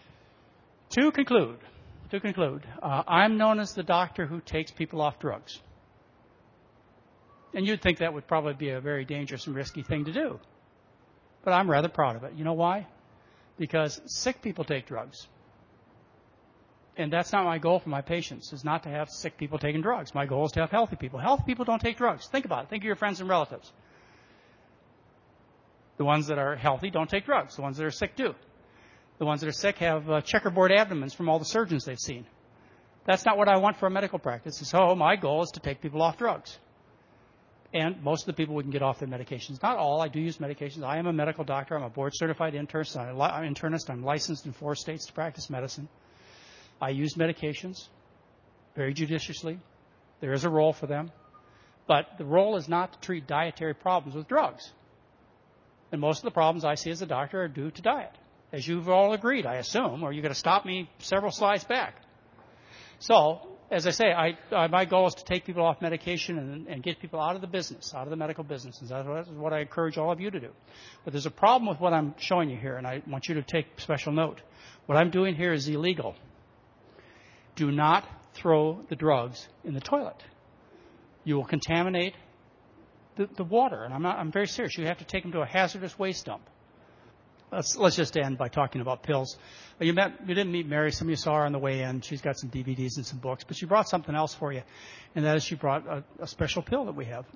Speaker 2: To conclude, To conclude, uh, I'm known as the doctor who takes people off drugs. And you'd think that would probably be a very dangerous and risky thing to do. But I'm rather proud of it. You know why? Because sick people take drugs. And that's not my goal for my patients, is not to have sick people taking drugs. My goal is to have healthy people. Healthy people don't take drugs. Think about it. Think of your friends and relatives. The ones that are healthy don't take drugs. The ones that are sick do. The ones that are sick have uh, checkerboard abdomens from all the surgeons they've seen. That's not what I want for a medical practice. So my goal is to take people off drugs. And most of the people we can get off their medications. Not all. I do use medications. I am a medical doctor. I'm a board-certified internist. I'm, li- internist. I'm licensed in four states to practice medicine. I use medications very judiciously. There is a role for them. But the role is not to treat dietary problems with drugs. And most of the problems I see as a doctor are due to diet. As you've all agreed, I assume, or you're going to stop me several slides back. So, as I say, I, I, my goal is to take people off medication and, and get people out of the business, out of the medical business. And that's what I encourage all of you to do. But there's a problem with what I'm showing you here, and I want you to take special note. What I'm doing here is illegal. Do not throw the drugs in the toilet. You will contaminate the, the water, and I'm not, I'm very serious. You have to take them to a hazardous waste dump. Let's, let's just end by talking about pills. You met, you didn't meet Mary. Some of you saw her on the way in. She's got some D V Ds and some books, but she brought something else for you, and that is she brought a, a special pill that we have.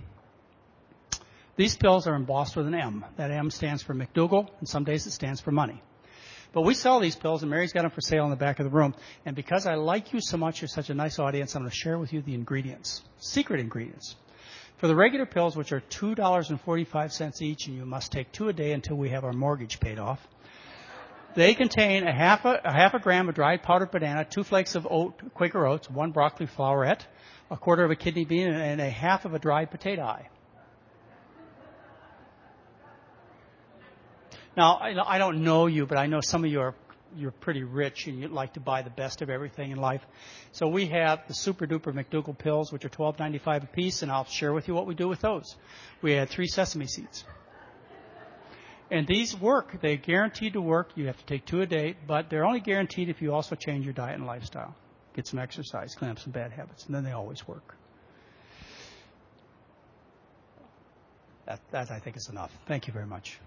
Speaker 2: These pills are embossed with an M. That M stands for McDougall, and some days it stands for money. But we sell these pills, and Mary's got them for sale in the back of the room. And because I like you so much, you're such a nice audience, I'm going to share with you the ingredients, secret ingredients. For the regular pills, which are two dollars and forty-five cents each, and you must take two a day until we have our mortgage paid off, they contain a half a, a half a gram of dried powdered banana, two flakes of oat, Quaker oats, one broccoli flowerette, a quarter of a kidney bean, and a half of a dried potato eye. Now, I don't know you, but I know some of you are you're pretty rich and you'd like to buy the best of everything in life. So we have the Super Duper McDougall pills, which are twelve ninety-five a piece, and I'll share with you what we do with those. We add three sesame seeds. And these work. They're guaranteed to work. You have to take two a day, but they're only guaranteed if you also change your diet and lifestyle. Get some exercise, clean up some bad habits, and then they always work. That, that I think is enough. Thank you very much.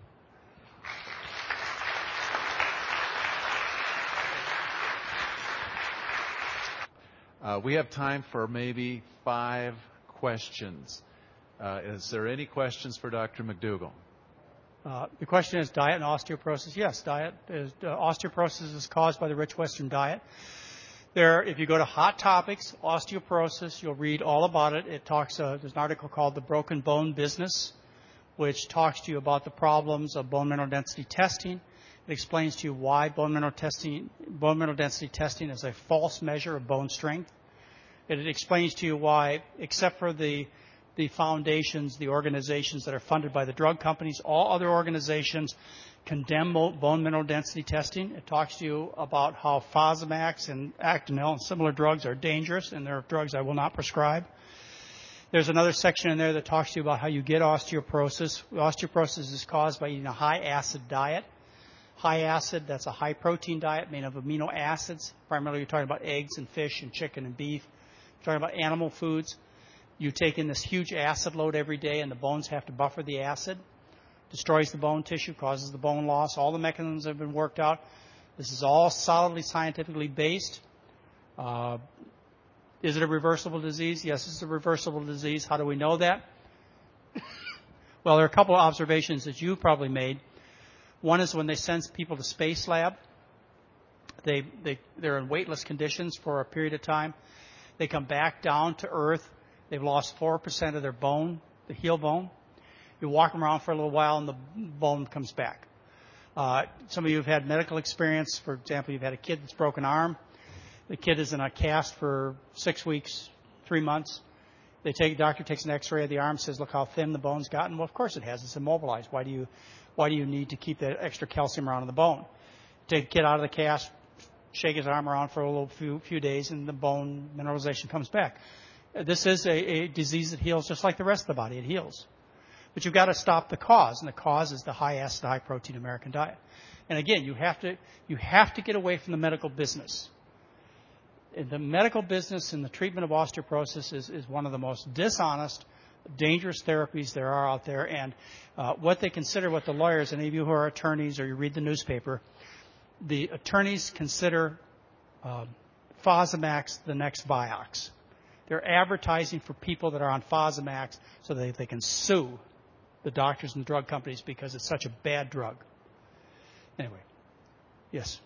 Speaker 1: Uh, we have time for maybe five questions. Uh, is there any questions for Doctor McDougall?
Speaker 2: Uh, the question is diet and osteoporosis. Yes, diet is, uh, osteoporosis is caused by the rich Western diet. There, if you go to Hot Topics, osteoporosis, you'll read all about it. It talks. Uh, there's an article called "The Broken Bone Business," which talks to you about the problems of bone mineral density testing. It explains to you why bone mineral testing, bone mineral density testing is a false measure of bone strength. It explains to you why, except for the the foundations, the organizations that are funded by the drug companies, all other organizations condemn bone mineral density testing. It talks to you about how Fosamax and Actonel and similar drugs are dangerous, and they're drugs I will not prescribe. There's another section in there that talks to you about how you get osteoporosis. Osteoporosis is caused by eating a high-acid diet. High acid, that's a high-protein diet made of amino acids. Primarily, you're talking about eggs and fish and chicken and beef. You're talking about animal foods. You take in this huge acid load every day, and the bones have to buffer the acid. Destroys the bone tissue, causes the bone loss. All the mechanisms have been worked out. This is all solidly scientifically based. Uh, is it a reversible disease? Yes, it's a reversible disease. How do we know that? Well, there are a couple of observations that you've probably made. One is when they send people to Space Lab, they, they, they're in weightless conditions for a period of time. They come back down to Earth. They've lost four percent of their bone, the heel bone. You walk them around for a little while, and the bone comes back. Uh, some of you have had medical experience. For example, you've had a kid that's broken arm. The kid is in a cast for six weeks, three months. They take, the doctor takes an X-ray of the arm, says, "Look how thin the bone's gotten." Well, of course it has. It's immobilized. Why do you, why do you need to keep that extra calcium around in the bone? Take the kid out of the cast, shake his arm around for a little few, few days, and the bone mineralization comes back. This is a, a disease that heals just like the rest of the body. It heals. But you've got to stop the cause, and the cause is the high-acid, high-protein American diet. And again, you have to you have to get away from the medical business. In the medical business and the treatment of osteoporosis is, is one of the most dishonest, dangerous therapies there are out there. And uh, what they consider, what the lawyers, any of you who are attorneys or you read the newspaper, the attorneys consider uh, Fosamax the next Vioxx. They're advertising for people that are on Fosamax so that they can sue the doctors and the drug companies because it's such a bad drug. Anyway, yes.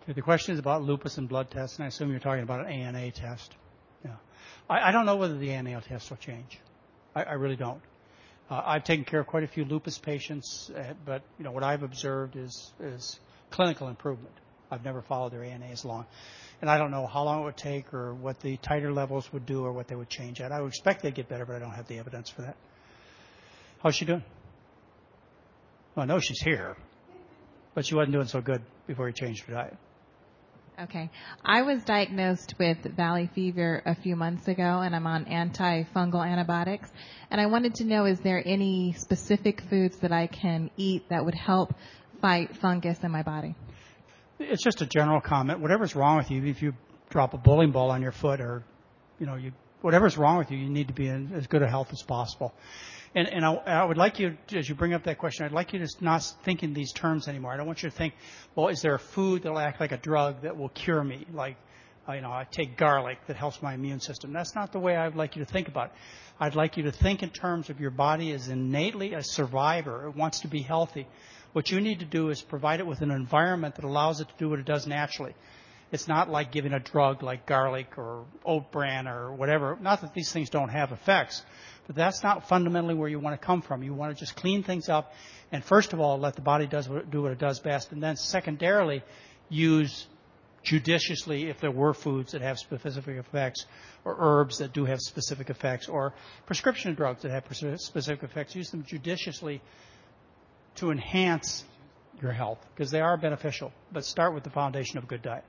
Speaker 2: The question is about lupus and blood tests, and I assume you're talking about an A N A test. Yeah. I, I don't know whether the A N A test will change. I, I really don't. Uh, I've taken care of quite a few lupus patients, uh, but you know what I've observed is is clinical improvement. I've never followed their A N A as long, and I don't know how long it would take or what the titer levels would do or what they would change at. I would expect they'd get better, but I don't have the evidence for that. How's she doing? Well, I know she's here, but she wasn't doing so good before you changed her diet.
Speaker 3: Okay. I was diagnosed with valley fever a few months ago, and I'm on antifungal antibiotics. And I wanted to know, is there any specific foods that I can eat that would help fight fungus in my body?
Speaker 2: It's just a general comment. Whatever's wrong with you, if you drop a bowling ball on your foot or, you know, you, whatever's wrong with you, you need to be in as good a health as possible. And, and I, I would like you, as you bring up that question, I'd like you to not think in these terms anymore. I don't want you to think, well, is there a food that will act like a drug that will cure me? Like, uh, you know, I take garlic that helps my immune system. That's not the way I'd like you to think about it. I'd like you to think in terms of your body as innately a survivor. It wants to be healthy. What you need to do is provide it with an environment that allows it to do what it does naturally. It's not like giving a drug like garlic or oat bran or whatever. Not that these things don't have effects, but that's not fundamentally where you want to come from. You want to just clean things up and, first of all, let the body does what, do what it does best, and then secondarily use judiciously if there were foods that have specific effects or herbs that do have specific effects or prescription drugs that have specific effects. Use them judiciously to enhance your health because they are beneficial, but start with the foundation of a good diet.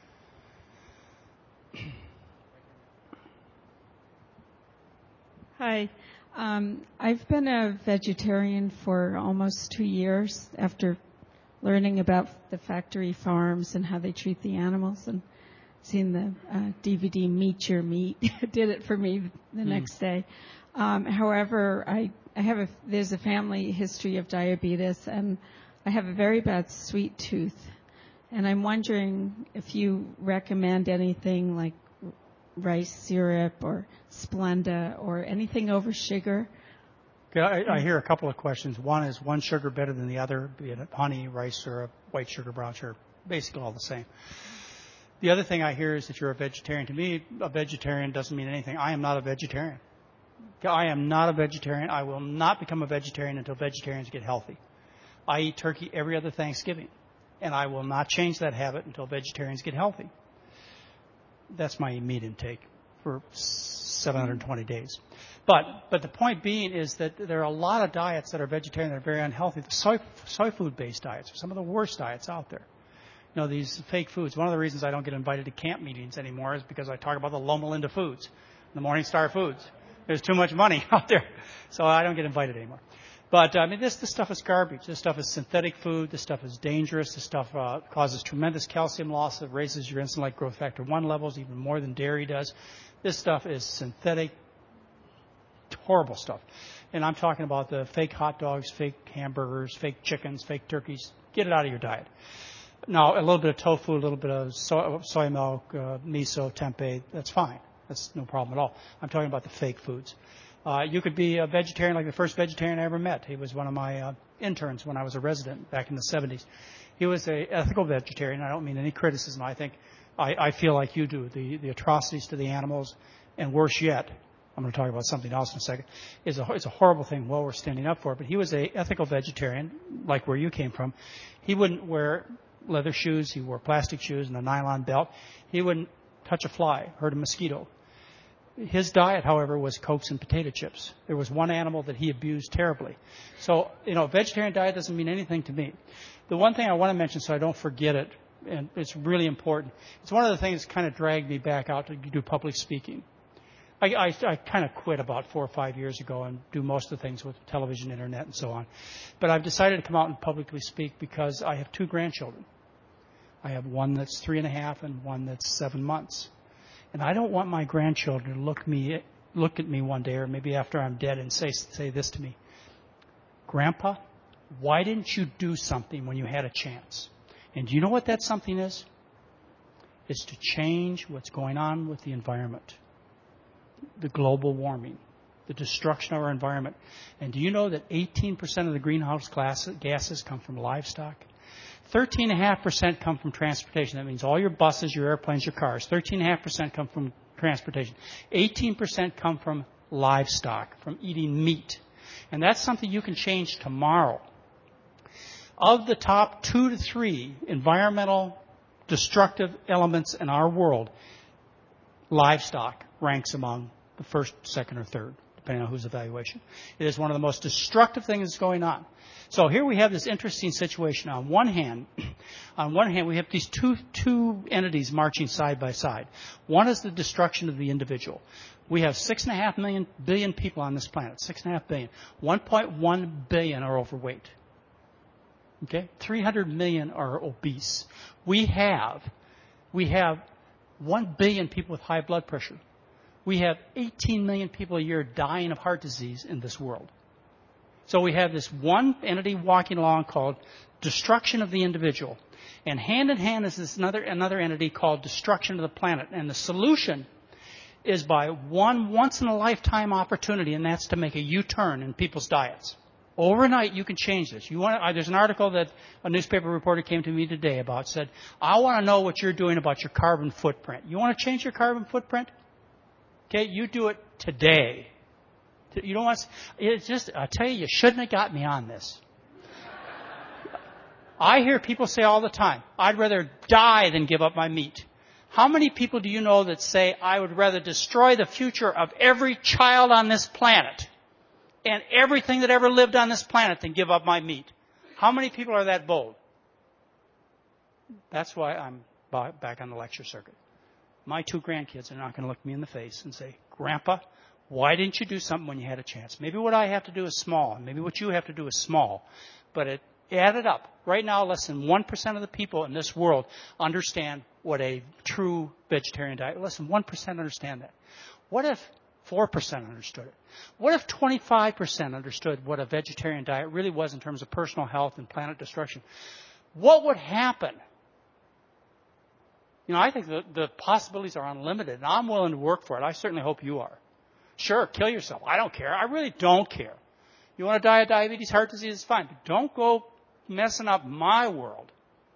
Speaker 4: Hi. Um, I've been a vegetarian for almost two years after learning about the factory farms and how they treat the animals and seeing the uh, D V D Meet Your Meat did it for me the mm. next day. Um, however, I, I have a, there's a family history of diabetes and I have a very bad sweet tooth. And I'm wondering if you recommend anything like rice syrup or Splenda or anything over sugar.
Speaker 2: Okay, I, I hear a couple of questions. One is one sugar better than the other, be it honey, rice syrup, white sugar, brown sugar, basically all the same. The other thing I hear is that you're a vegetarian. To me, a vegetarian doesn't mean anything. I am not a vegetarian. I am not a vegetarian. I will not become a vegetarian until vegetarians get healthy. I eat turkey every other Thanksgiving, and I will not change that habit until vegetarians get healthy. That's my meat intake for seven hundred twenty days. But but the point being is that there are a lot of diets that are vegetarian that are very unhealthy. The soy, soy food-based diets are some of the worst diets out there. You know, these fake foods. One of the reasons I don't get invited to camp meetings anymore is because I talk about the Loma Linda foods, the Morningstar foods. There's too much money out there, so I don't get invited anymore. But, uh, I mean, this, this stuff is garbage. This stuff is synthetic food. This stuff is dangerous. This stuff uh, causes tremendous calcium loss. It raises your insulin-like growth factor one levels even more than dairy does. This stuff is synthetic, horrible stuff. And I'm talking about the fake hot dogs, fake hamburgers, fake chickens, fake turkeys. Get it out of your diet. Now, a little bit of tofu, a little bit of soy, soy milk, uh, miso, tempeh, that's fine. That's no problem at all. I'm talking about the fake foods. Uh, you could be a vegetarian like the first vegetarian I ever met. He was one of my uh, interns when I was a resident back in the seventies. He was a ethical vegetarian. I don't mean any criticism. I think I, I feel like you do. The, the atrocities to the animals, and worse yet, I'm going to talk about something else in a second, is a, it's a horrible thing. Well, we're standing up for it. But he was a ethical vegetarian, like where you came from. He wouldn't wear leather shoes. He wore plastic shoes and a nylon belt. He wouldn't touch a fly, hurt a mosquito. His diet, however, was Cokes and potato chips. There was one animal that he abused terribly. So, you know, a vegetarian diet doesn't mean anything to me. The one thing I want to mention so I don't forget it, and it's really important, it's one of the things that kind of dragged me back out to do public speaking. I, I, I kind of quit about four or five years ago and do most of the things with television, internet, and so on. But I've decided to come out and publicly speak because I have two grandchildren. I have one that's three and a half and one that's seven months. And I don't want my grandchildren to look me look at me one day or maybe after I'm dead and say say this to me. Grandpa, why didn't you do something when you had a chance? And do you know what that something is? It's to change what's going on with the environment. The global warming, the destruction of our environment. And do you know that eighteen percent of the greenhouse gases come from livestock? thirteen point five percent come from transportation. That means all your buses, your airplanes, your cars. thirteen point five percent come from transportation. eighteen percent come from livestock, from eating meat. And that's something you can change tomorrow. Of the top two to three environmental destructive elements in our world, livestock ranks among the first, second, or third, depending on whose evaluation. It is one of the most destructive things going on. So here we have this interesting situation. On one hand, on one hand, we have these two two entities marching side by side. One is the destruction of the individual. We have six and a half million billion people on this planet. Six and a half billion. One point one billion are overweight. Okay, three hundred million are obese. We have, we have one billion people with high blood pressure. We have eighteen million people a year dying of heart disease in this world. So we have this one entity walking along called destruction of the individual. And hand in hand is this another, another entity called destruction of the planet. And the solution is by one once-in-a-lifetime opportunity, and that's to make a U-turn in people's diets. Overnight, you can change this. You want to, uh, there's an article that a newspaper reporter came to me today about, said, I want to know what you're doing about your carbon footprint. You want to change your carbon footprint? Okay, you do it today. You don't want to, it's just, I tell you, you shouldn't have got me on this. I hear people say all the time, I'd rather die than give up my meat. How many people do you know that say, I would rather destroy the future of every child on this planet and everything that ever lived on this planet than give up my meat? How many people are that bold? That's why I'm back on the lecture circuit. My two grandkids are not going to look me in the face and say, Grandpa, why didn't you do something when you had a chance? Maybe what I have to do is small, and maybe what you have to do is small. But it added up. Right now, less than one percent of the people in this world understand what a true vegetarian diet is. Less than one percent understand that. What if four percent understood it? What if twenty-five percent understood what a vegetarian diet really was in terms of personal health and planet destruction? What would happen? You know, I think the, the possibilities are unlimited, and I'm willing to work for it. I certainly hope you are. Sure, kill yourself. I don't care. I really don't care. You want to die of diabetes, heart disease, it's fine. But don't go messing up my world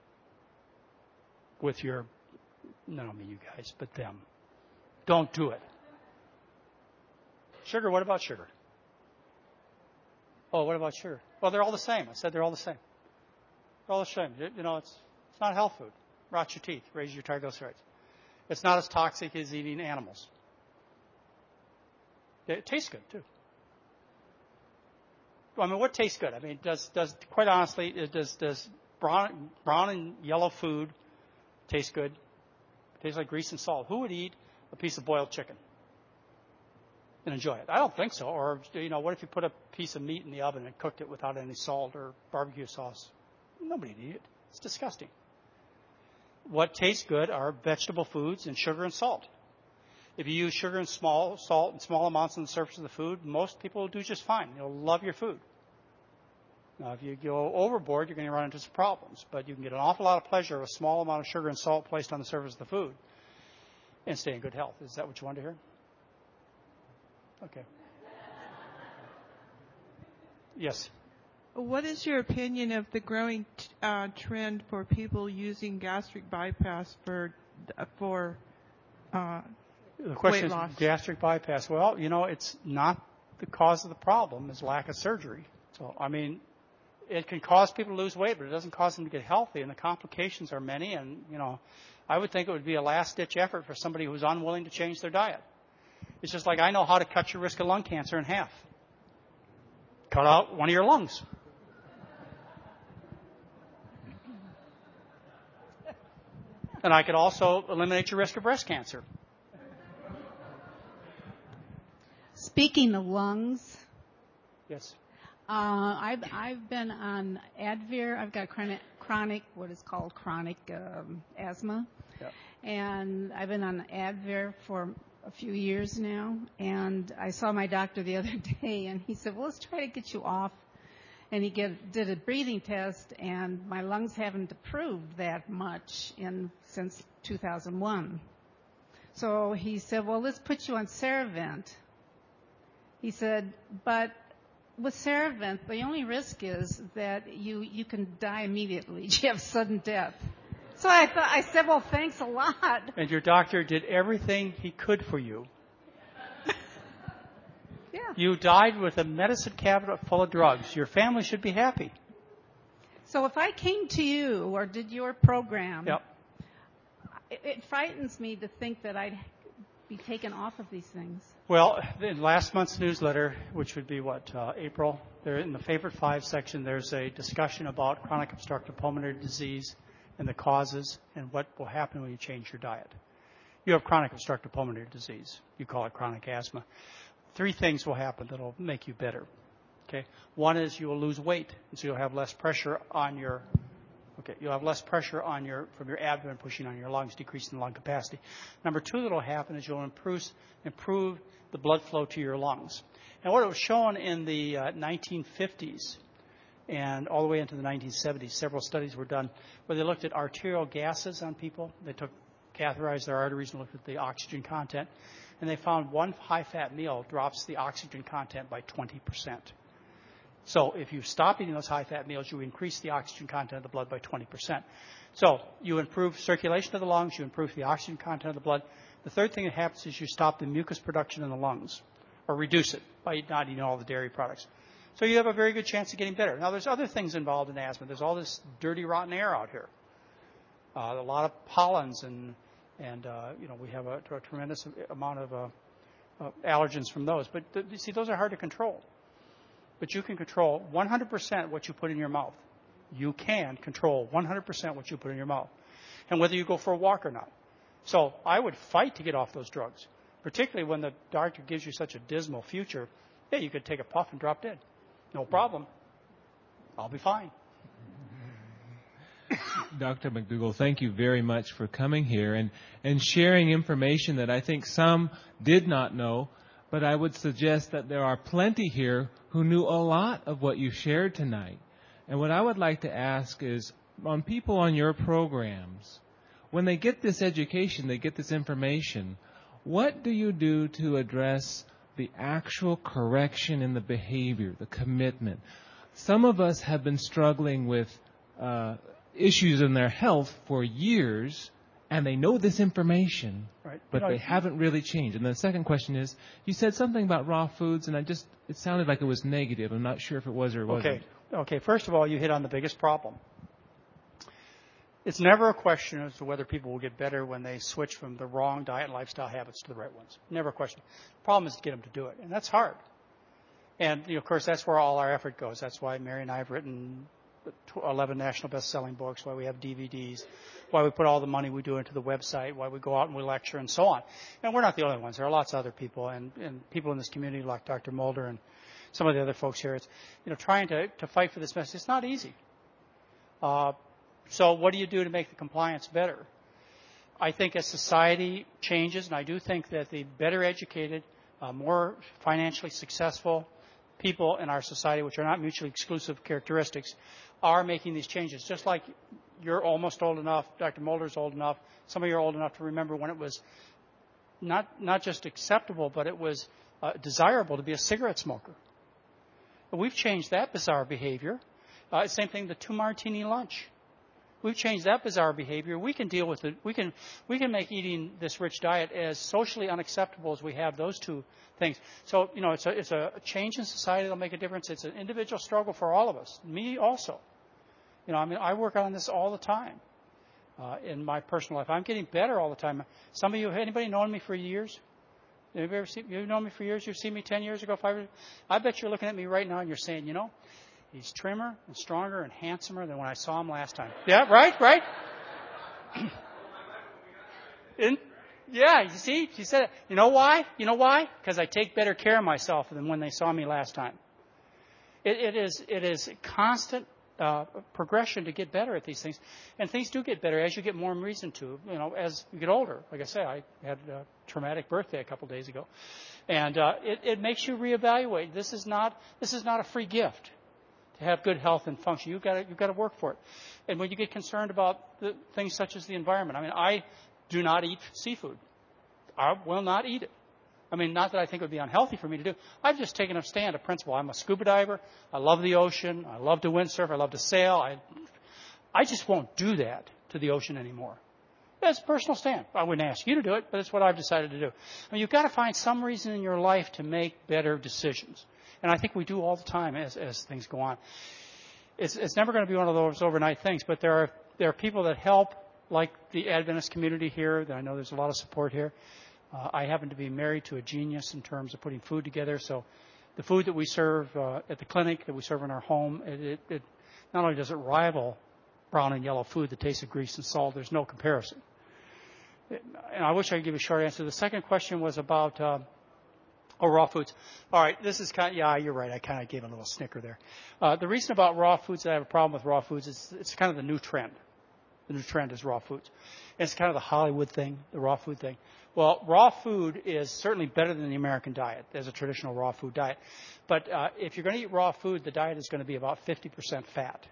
Speaker 2: with your, not me, you guys, but them. Don't do it. Sugar, what about sugar? Oh, what about sugar? Well, they're all the same. I said they're all the same. They're all the same. You know, it's it's not health food. Rots your teeth, raises your triglycerides. It's not as toxic as eating animals. It tastes good, too. I mean, what tastes good? I mean, does, does quite honestly, does, does brown, brown and yellow food taste good? It tastes like grease and salt. Who would eat a piece of boiled chicken and enjoy it? I don't think so. Or, you know, what if you put a piece of meat in the oven and cooked it without any salt or barbecue sauce? Nobody'd eat it. It's disgusting. What tastes good are vegetable foods and sugar and salt. If you use sugar and small salt in small amounts on the surface of the food, most people will do just fine. You'll love your food. Now, if you go overboard, you're going to run into some problems. But you can get an awful lot of pleasure of a small amount of sugar and salt placed on the surface of the food and stay in good health. Is that what you wanted to hear? Okay. Yes.
Speaker 5: What is your opinion of the growing uh, trend for people using gastric bypass for for uh,
Speaker 2: the question
Speaker 5: weight loss?
Speaker 2: Is gastric bypass. Well, you know, it's not the cause of the problem. It's lack of surgery. So, I mean, it can cause people to lose weight, but it doesn't cause them to get healthy, and the complications are many. And, you know, I would think it would be a last-ditch effort for somebody who's unwilling to change their diet. It's just like I know how to cut your risk of lung cancer in half. Cut out one of your lungs. And I could also eliminate your risk of breast cancer.
Speaker 6: Speaking of lungs,
Speaker 2: Yes.
Speaker 6: uh, I've I've been on Advair. I've got chronic, chronic what is called chronic um, asthma,
Speaker 2: Yep.
Speaker 6: and I've been on Advair for a few years now. And I saw my doctor the other day, and he said, "Well, let's try to get you off." And he get, did a breathing test, and my lungs haven't improved that much in since two thousand one. So he said, well, let's put you on Ceravent. He said, but with Ceravent, the only risk is that you, you can die immediately. You have sudden death. So I thought, I said, well, thanks a lot.
Speaker 2: And your doctor did everything he could for you.
Speaker 6: Yeah.
Speaker 2: You died with a medicine cabinet full of drugs. Your family should be happy.
Speaker 6: So if I came to you or did your program,
Speaker 2: Yep.
Speaker 6: it, it frightens me to think that I'd be taken off of these things.
Speaker 2: Well, in last month's newsletter, which would be what, uh, April, there in the favorite five section, there's a discussion about chronic obstructive pulmonary disease and the causes and what will happen when you change your diet. You have chronic obstructive pulmonary disease. You call it chronic asthma. Three things will happen that will make you better. Okay. One is you will lose weight, and so you'll have less pressure on your Okay, you'll have less pressure on your from your abdomen pushing on your lungs, decreasing the lung capacity. Number two that will happen is you'll improve improve the blood flow to your lungs. And what it was shown in the uh, nineteen fifties and all the way into the nineteen seventies, several studies were done where they looked at arterial gases on people. They took catheterized their arteries and looked at the oxygen content, and they found one high-fat meal drops the oxygen content by twenty percent. So if you stop eating those high-fat meals, you increase the oxygen content of the blood by twenty percent. So you improve circulation of the lungs, you improve the oxygen content of the blood. The third thing that happens is you stop the mucus production in the lungs, or reduce it by not eating all the dairy products. So you have a very good chance of getting better. Now, there's other things involved in asthma. There's all this dirty, rotten air out here. Uh, a lot of pollens, and, and uh, you know, we have a, a tremendous amount of uh, uh, allergens from those. But, th- you see, those are hard to control. But you can control one hundred percent what you put in your mouth. You can control one hundred percent what you put in your mouth, and whether you go for a walk or not. So I would fight to get off those drugs, particularly when the doctor gives you such a dismal future. Yeah, you could take a puff and drop dead. No problem. I'll be fine.
Speaker 7: Doctor McDougall, thank you very much for coming here and, and sharing information that I think some did not know. But I would suggest that there are plenty here who knew a lot of what you shared tonight. And what I would like to ask is, on people on your programs, when they get this education, they get this information, what do you do to address the actual correction in the behavior, the commitment? Some of us have been struggling with uh, issues in their health for years, and they know this information,
Speaker 2: Right.
Speaker 7: but
Speaker 2: You know,
Speaker 7: they haven't really changed. And the second question is, you said something about raw foods, and I just, it sounded like it was negative. I'm not sure if it was or it wasn't.
Speaker 2: Okay. Okay. First of all, you hit on the biggest problem. It's never a question as to whether people will get better when they switch from the wrong diet and lifestyle habits to the right ones. Never a question. The problem is to get them to do it, and that's hard. And, you know, of course, that's where all our effort goes. That's why Mary and I have written eleven national best-selling books, why we have D V Ds, why we put all the money we do into the website, why we go out and we lecture, and so on. And we're not the only ones. There are lots of other people, and, and people in this community like Doctor Mulder and some of the other folks here. It's, you know, trying to, to fight for this message. It's not easy. Uh, so what do you do to make the compliance better? I think as society changes, and I do think that the better educated, uh, more financially successful people in our society, which are not mutually exclusive characteristics, are making these changes. Just like you're almost old enough, Doctor Mulder's old enough, some of you are old enough to remember when it was not not just acceptable, but it was uh, desirable to be a cigarette smoker. But we've changed that bizarre behavior. Uh, same thing, the two martini lunch. We've changed that bizarre behavior. We can deal with it. We can we can make eating this rich diet as socially unacceptable as we have those two things. So, you know, it's a it's a change in society that'll make a difference. It's an individual struggle for all of us. Me also. You know, I mean, I work on this all the time uh, in my personal life. I'm getting better all the time. Some of you, anybody known me for years? Have you ever seen, you've known me for years? You've seen me ten years ago, five years? I bet you're looking at me right now and you're saying, you know, he's trimmer and stronger and handsomer than when I saw him last time. Yeah, right, right? and, yeah, you see, she said it. You know why? You know why? Because I take better care of myself than when they saw me last time. It, it is it is constant uh, progression to get better at these things, and things do get better as you get more reason to. You know, as you get older. Like I say, I had a traumatic birthday a couple days ago, and uh, it, it makes you reevaluate. This is not this is not a free gift. To have good health and function, you've got to, you've got to work for it. And when you get concerned about the things such as the environment, I mean, I do not eat seafood. I will not eat it.
Speaker 8: I mean, not that I think it would be unhealthy for me to do. I've just taken a stand, a principle. I'm a scuba diver. I love the ocean. I love to windsurf. I love to sail. I, I just won't do that to the ocean anymore. It's a personal stand. I wouldn't ask you to do it, but it's what I've decided to do. I mean, you've got to find some reason in your life to make better decisions. And I think we do all the time as, as things go on. It's, it's never going to be one of those overnight things, but there are, there are people that help, like the Adventist community here. I know there's a lot of support here. Uh, I happen to be married to a genius in terms of putting food together, so the food that we serve uh, at the clinic, that we serve in our home, it, it, it not only does it rival brown and yellow food that tastes of grease and salt, there's no comparison. It, and I wish I could give you a short answer. The second question was about uh, oh, raw foods. All right, this is kind of, yeah, you're right. I kind of gave a little snicker there. Uh, the reason about raw foods that I have a problem with raw foods is it's kind of the new trend. The new trend is raw foods. And it's kind of the Hollywood thing, the raw food thing. Well, raw food is certainly better than the American diet. There's a traditional raw food diet. But uh, if you're going to eat raw food, the diet is going to be about fifty percent fat.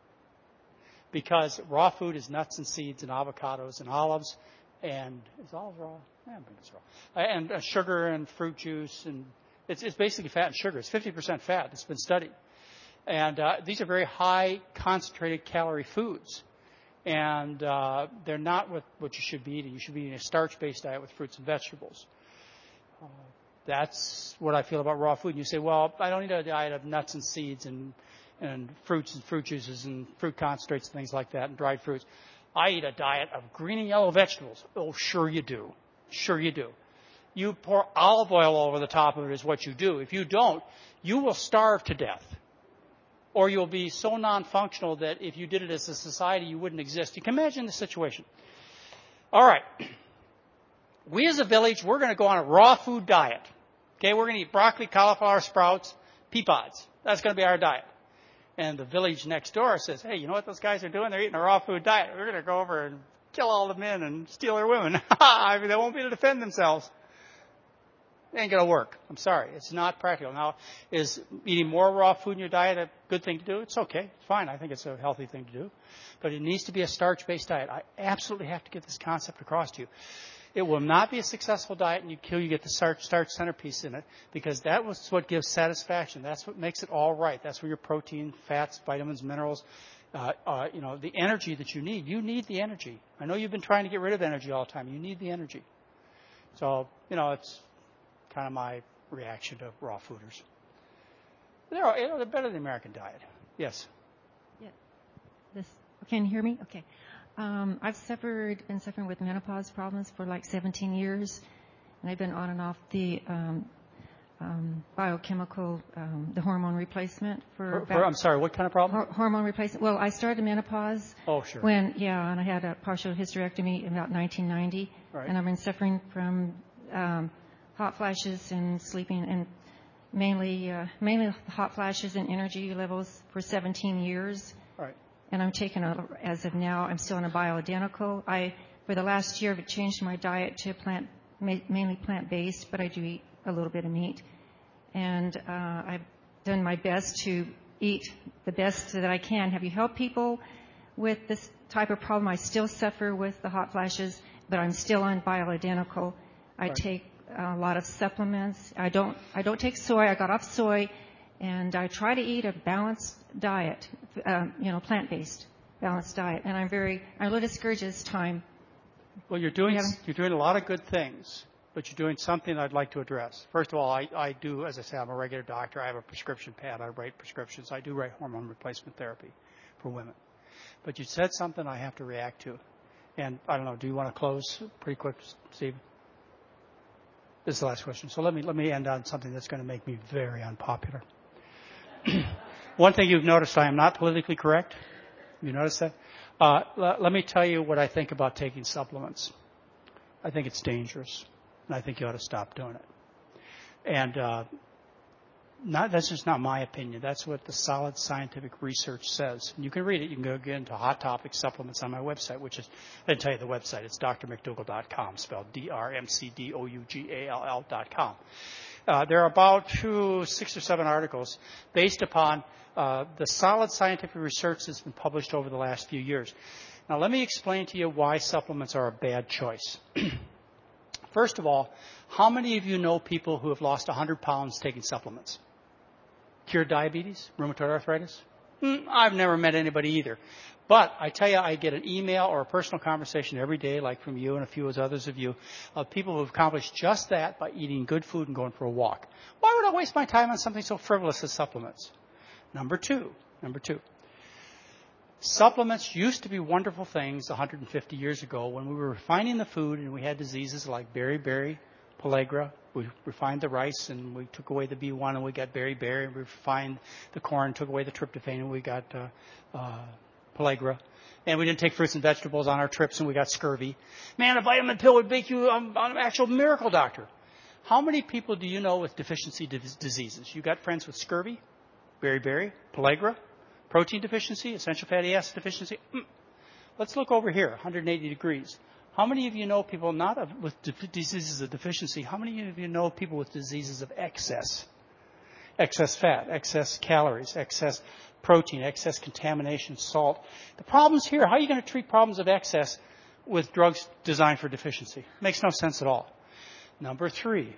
Speaker 8: Because raw food is nuts and seeds and avocados and olives. And is olives raw? Yeah, I think it's raw. And uh, sugar and fruit juice. And it's, it's basically fat and sugar. It's fifty percent fat. It's been studied. And uh, these are very high concentrated calorie foods. And uh, they're not what, what you should be eating. You should be eating a starch-based diet with fruits and vegetables. Uh, that's what I feel about raw food. And you say, well, I don't need a diet of nuts and seeds and, and fruits and fruit juices and fruit concentrates and things like that and dried fruits. I eat a diet of green and yellow vegetables. Oh, sure you do. Sure you do. You pour olive oil over the top of it is what you do. If you don't, you will starve to death. Or you'll be so non-functional that if you did it as a society, you wouldn't exist. You can imagine the situation. All right. We as a village, we're going to go on a raw food diet. Okay, we're going to eat broccoli, cauliflower, sprouts, pea pods. That's going to be our diet. And the village next door says, hey, you know what those guys are doing? They're eating a raw food diet. We're going to go over and kill all the men and steal their women. I mean, they won't be able to defend themselves. It ain't going to work. I'm sorry. It's not practical. Now, is eating more raw food in your diet a good thing to do? It's okay. It's fine. I think it's a healthy thing to do. But it needs to be a starch-based diet. I absolutely have to get this concept across to you. It will not be a successful diet until you get the starch, starch centerpiece in it, because that was what gives satisfaction. That's what makes it all right. That's where your protein, fats, vitamins, minerals, uh, uh, you know, the energy that you need. You need the energy. I know you've been trying to get rid of energy all the time. You need the energy. So, you know, it's kind of my reaction to raw fooders. They're, you know, they're better than the American diet. Yes.
Speaker 9: Yeah. This. Can you hear me? Okay. Um, I've suffered, been suffering with menopause problems for like seventeen years, and I've been on and off the um, um, biochemical, um, the hormone replacement for.
Speaker 8: for,
Speaker 9: about,
Speaker 8: for I'm sorry. What kind of problem?
Speaker 9: Hor- hormone replacement. Well, I started menopause.
Speaker 8: Oh, sure.
Speaker 9: When yeah, and I had a partial hysterectomy in about nineteen ninety,
Speaker 8: right.
Speaker 9: And I've been suffering from um, hot flashes and sleeping, and mainly uh, mainly hot flashes and energy levels for seventeen years.
Speaker 8: Right.
Speaker 9: And I'm taking a, as of now, I'm still on a bioidentical. I, for the last year, I've changed my diet to plant, mainly plant-based, but I do eat a little bit of meat. And uh, I've done my best to eat the best that I can. Have you helped people with this type of problem? I still suffer with the hot flashes, but I'm still on bioidentical. I right. take a lot of supplements. I don't, I don't take soy. I got off soy. And I try to eat a balanced diet, um, you know, plant-based balanced diet. And I'm very, I'm a little discouraged this time.
Speaker 8: Well, you're doing, you're doing a lot of good things, but you're doing something I'd like to address. First of all, I, I do, as I say, I'm a regular doctor. I have a prescription pad. I write prescriptions. I do write hormone replacement therapy for women. But you said something I have to react to. And I don't know, do you want to close pretty quick, Steve? This is the last question. So let me, let me end on something that's going to make me very unpopular. One thing you've noticed, I am not politically correct. You notice that? Uh, l- let me tell you what I think about taking supplements. I think it's dangerous, and I think you ought to stop doing it. And uh, not, that's just not my opinion. That's what the solid scientific research says. And you can read it. You can go get into Hot Topic supplements on my website, which is, I didn't tell you the website. It's d r mcdougall dot com, spelled D R M C D O U G A L L dot com. Uh, there are about two, six or seven articles based upon uh, the solid scientific research that's been published over the last few years. Now, let me explain to you why supplements are a bad choice. First of all, how many of you know people who have lost one hundred pounds taking supplements? Cured diabetes, rheumatoid arthritis? Mm, I've never met anybody either. But I tell you, I get an email or a personal conversation every day, like from you and a few others of you, of people who have accomplished just that by eating good food and going for a walk. Why would I waste my time on something so frivolous as supplements? Number two, number two. Supplements used to be wonderful things one hundred fifty years ago when we were refining the food and we had diseases like beriberi, pellagra. We refined the rice and we took away the B one and we got beriberi. And we refined the corn, took away the tryptophan and we got uh, uh, pellagra. And we didn't take fruits and vegetables on our trips and we got scurvy. Man, a vitamin pill would make you um, an actual miracle doctor. How many people do you know with deficiency diseases? You got friends with scurvy, beriberi, pellagra, protein deficiency, essential fatty acid deficiency? Mm. Let's look over here, one hundred eighty degrees. How many of you know people not of, with de- diseases of deficiency? How many of you know people with diseases of excess? Excess fat, excess calories, excess protein, excess contamination, salt. The problems here, how are you going to treat problems of excess with drugs designed for deficiency? Makes no sense at all. Number three,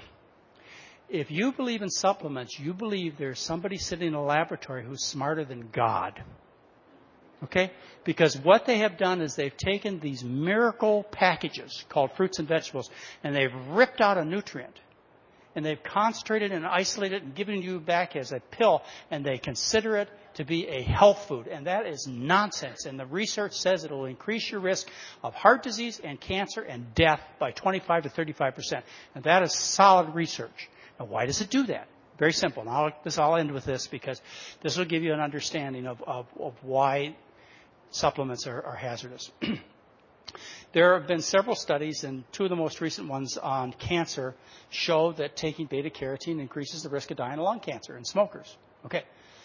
Speaker 8: if you believe in supplements, you believe there's somebody sitting in a laboratory who's smarter than God. Okay? Because what they have done is they've taken these miracle packages called fruits and vegetables and they've ripped out a nutrient and they've concentrated and isolated it and given you back as a pill and they consider it to be a health food. And that is nonsense. And the research says it will increase your risk of heart disease and cancer and death by twenty-five to thirty-five percent. And that is solid research. Now, why does it do that? Very simple. Now, this, I'll end with this because this will give you an understanding of, of, of why supplements are, are hazardous. There have been several studies, and two of the most recent ones on cancer show that taking beta-carotene increases the risk of dying of lung cancer in smokers. Okay.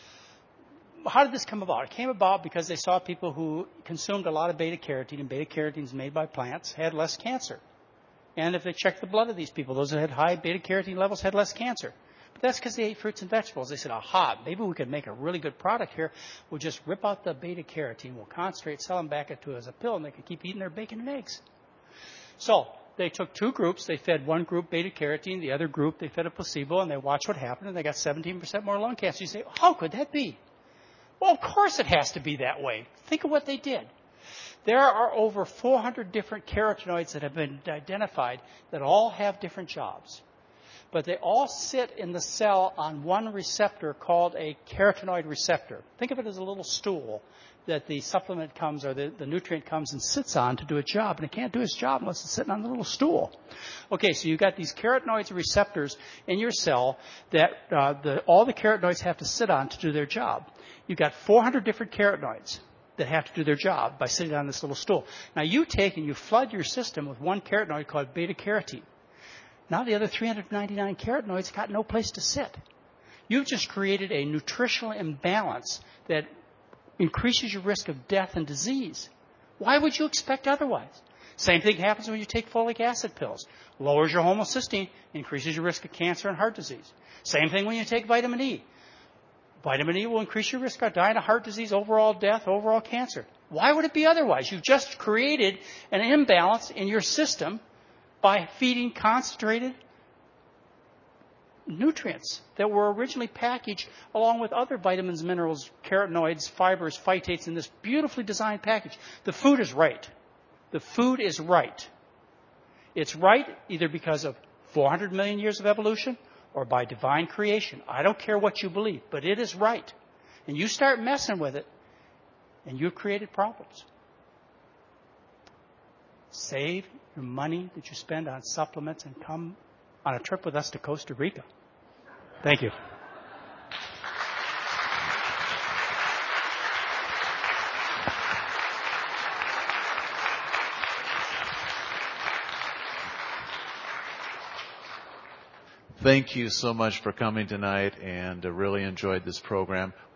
Speaker 8: How did this come about? It came about because they saw people who consumed a lot of beta-carotene, and beta-carotene is made by plants, had less cancer. And if they checked the blood of these people, those that had high beta-carotene levels had less cancer. But that's because they ate fruits and vegetables. They said, aha, maybe we could make a really good product here. We'll just rip out the beta-carotene. We'll concentrate, sell them back into as a pill, and they can keep eating their bacon and eggs. So they took two groups. They fed one group beta-carotene, the other group they fed a placebo, and they watched what happened, and they got seventeen percent more lung cancer. You say, how could that be? Well, of course it has to be that way. Think of what they did. There are over four hundred different carotenoids that have been identified that all have different jobs. But they all sit in the cell on one receptor called a carotenoid receptor. Think of it as a little stool that the supplement comes or the, the nutrient comes and sits on to do a job. And it can't do its job unless it's sitting on the little stool. Okay, so you've got these carotenoids receptors in your cell that uh, the, all the carotenoids have to sit on to do their job. You've got four hundred different carotenoids that have to do their job by sitting on this little stool. Now you take and you flood your system with one carotenoid called beta-carotene. Now the other three hundred ninety-nine carotenoids got no place to sit. You've just created a nutritional imbalance that increases your risk of death and disease. Why would you expect otherwise? Same thing happens when you take folic acid pills. Lowers your homocysteine, increases your risk of cancer and heart disease. Same thing when you take vitamin E. Vitamin E will increase your risk of dying of heart disease, overall death, overall cancer. Why would it be otherwise? You've just created an imbalance in your system by feeding concentrated nutrients that were originally packaged along with other vitamins, minerals, carotenoids, fibers, phytates in this beautifully designed package. The food is right. The food is right. It's right either because of four hundred million years of evolution or by divine creation. I don't care what you believe, but it is right. And you start messing with it, and you've created problems. Save your money that you spend on supplements and come on a trip with us to Costa Rica. Thank you.
Speaker 1: Thank you so much for coming tonight, and uh, really enjoyed this program.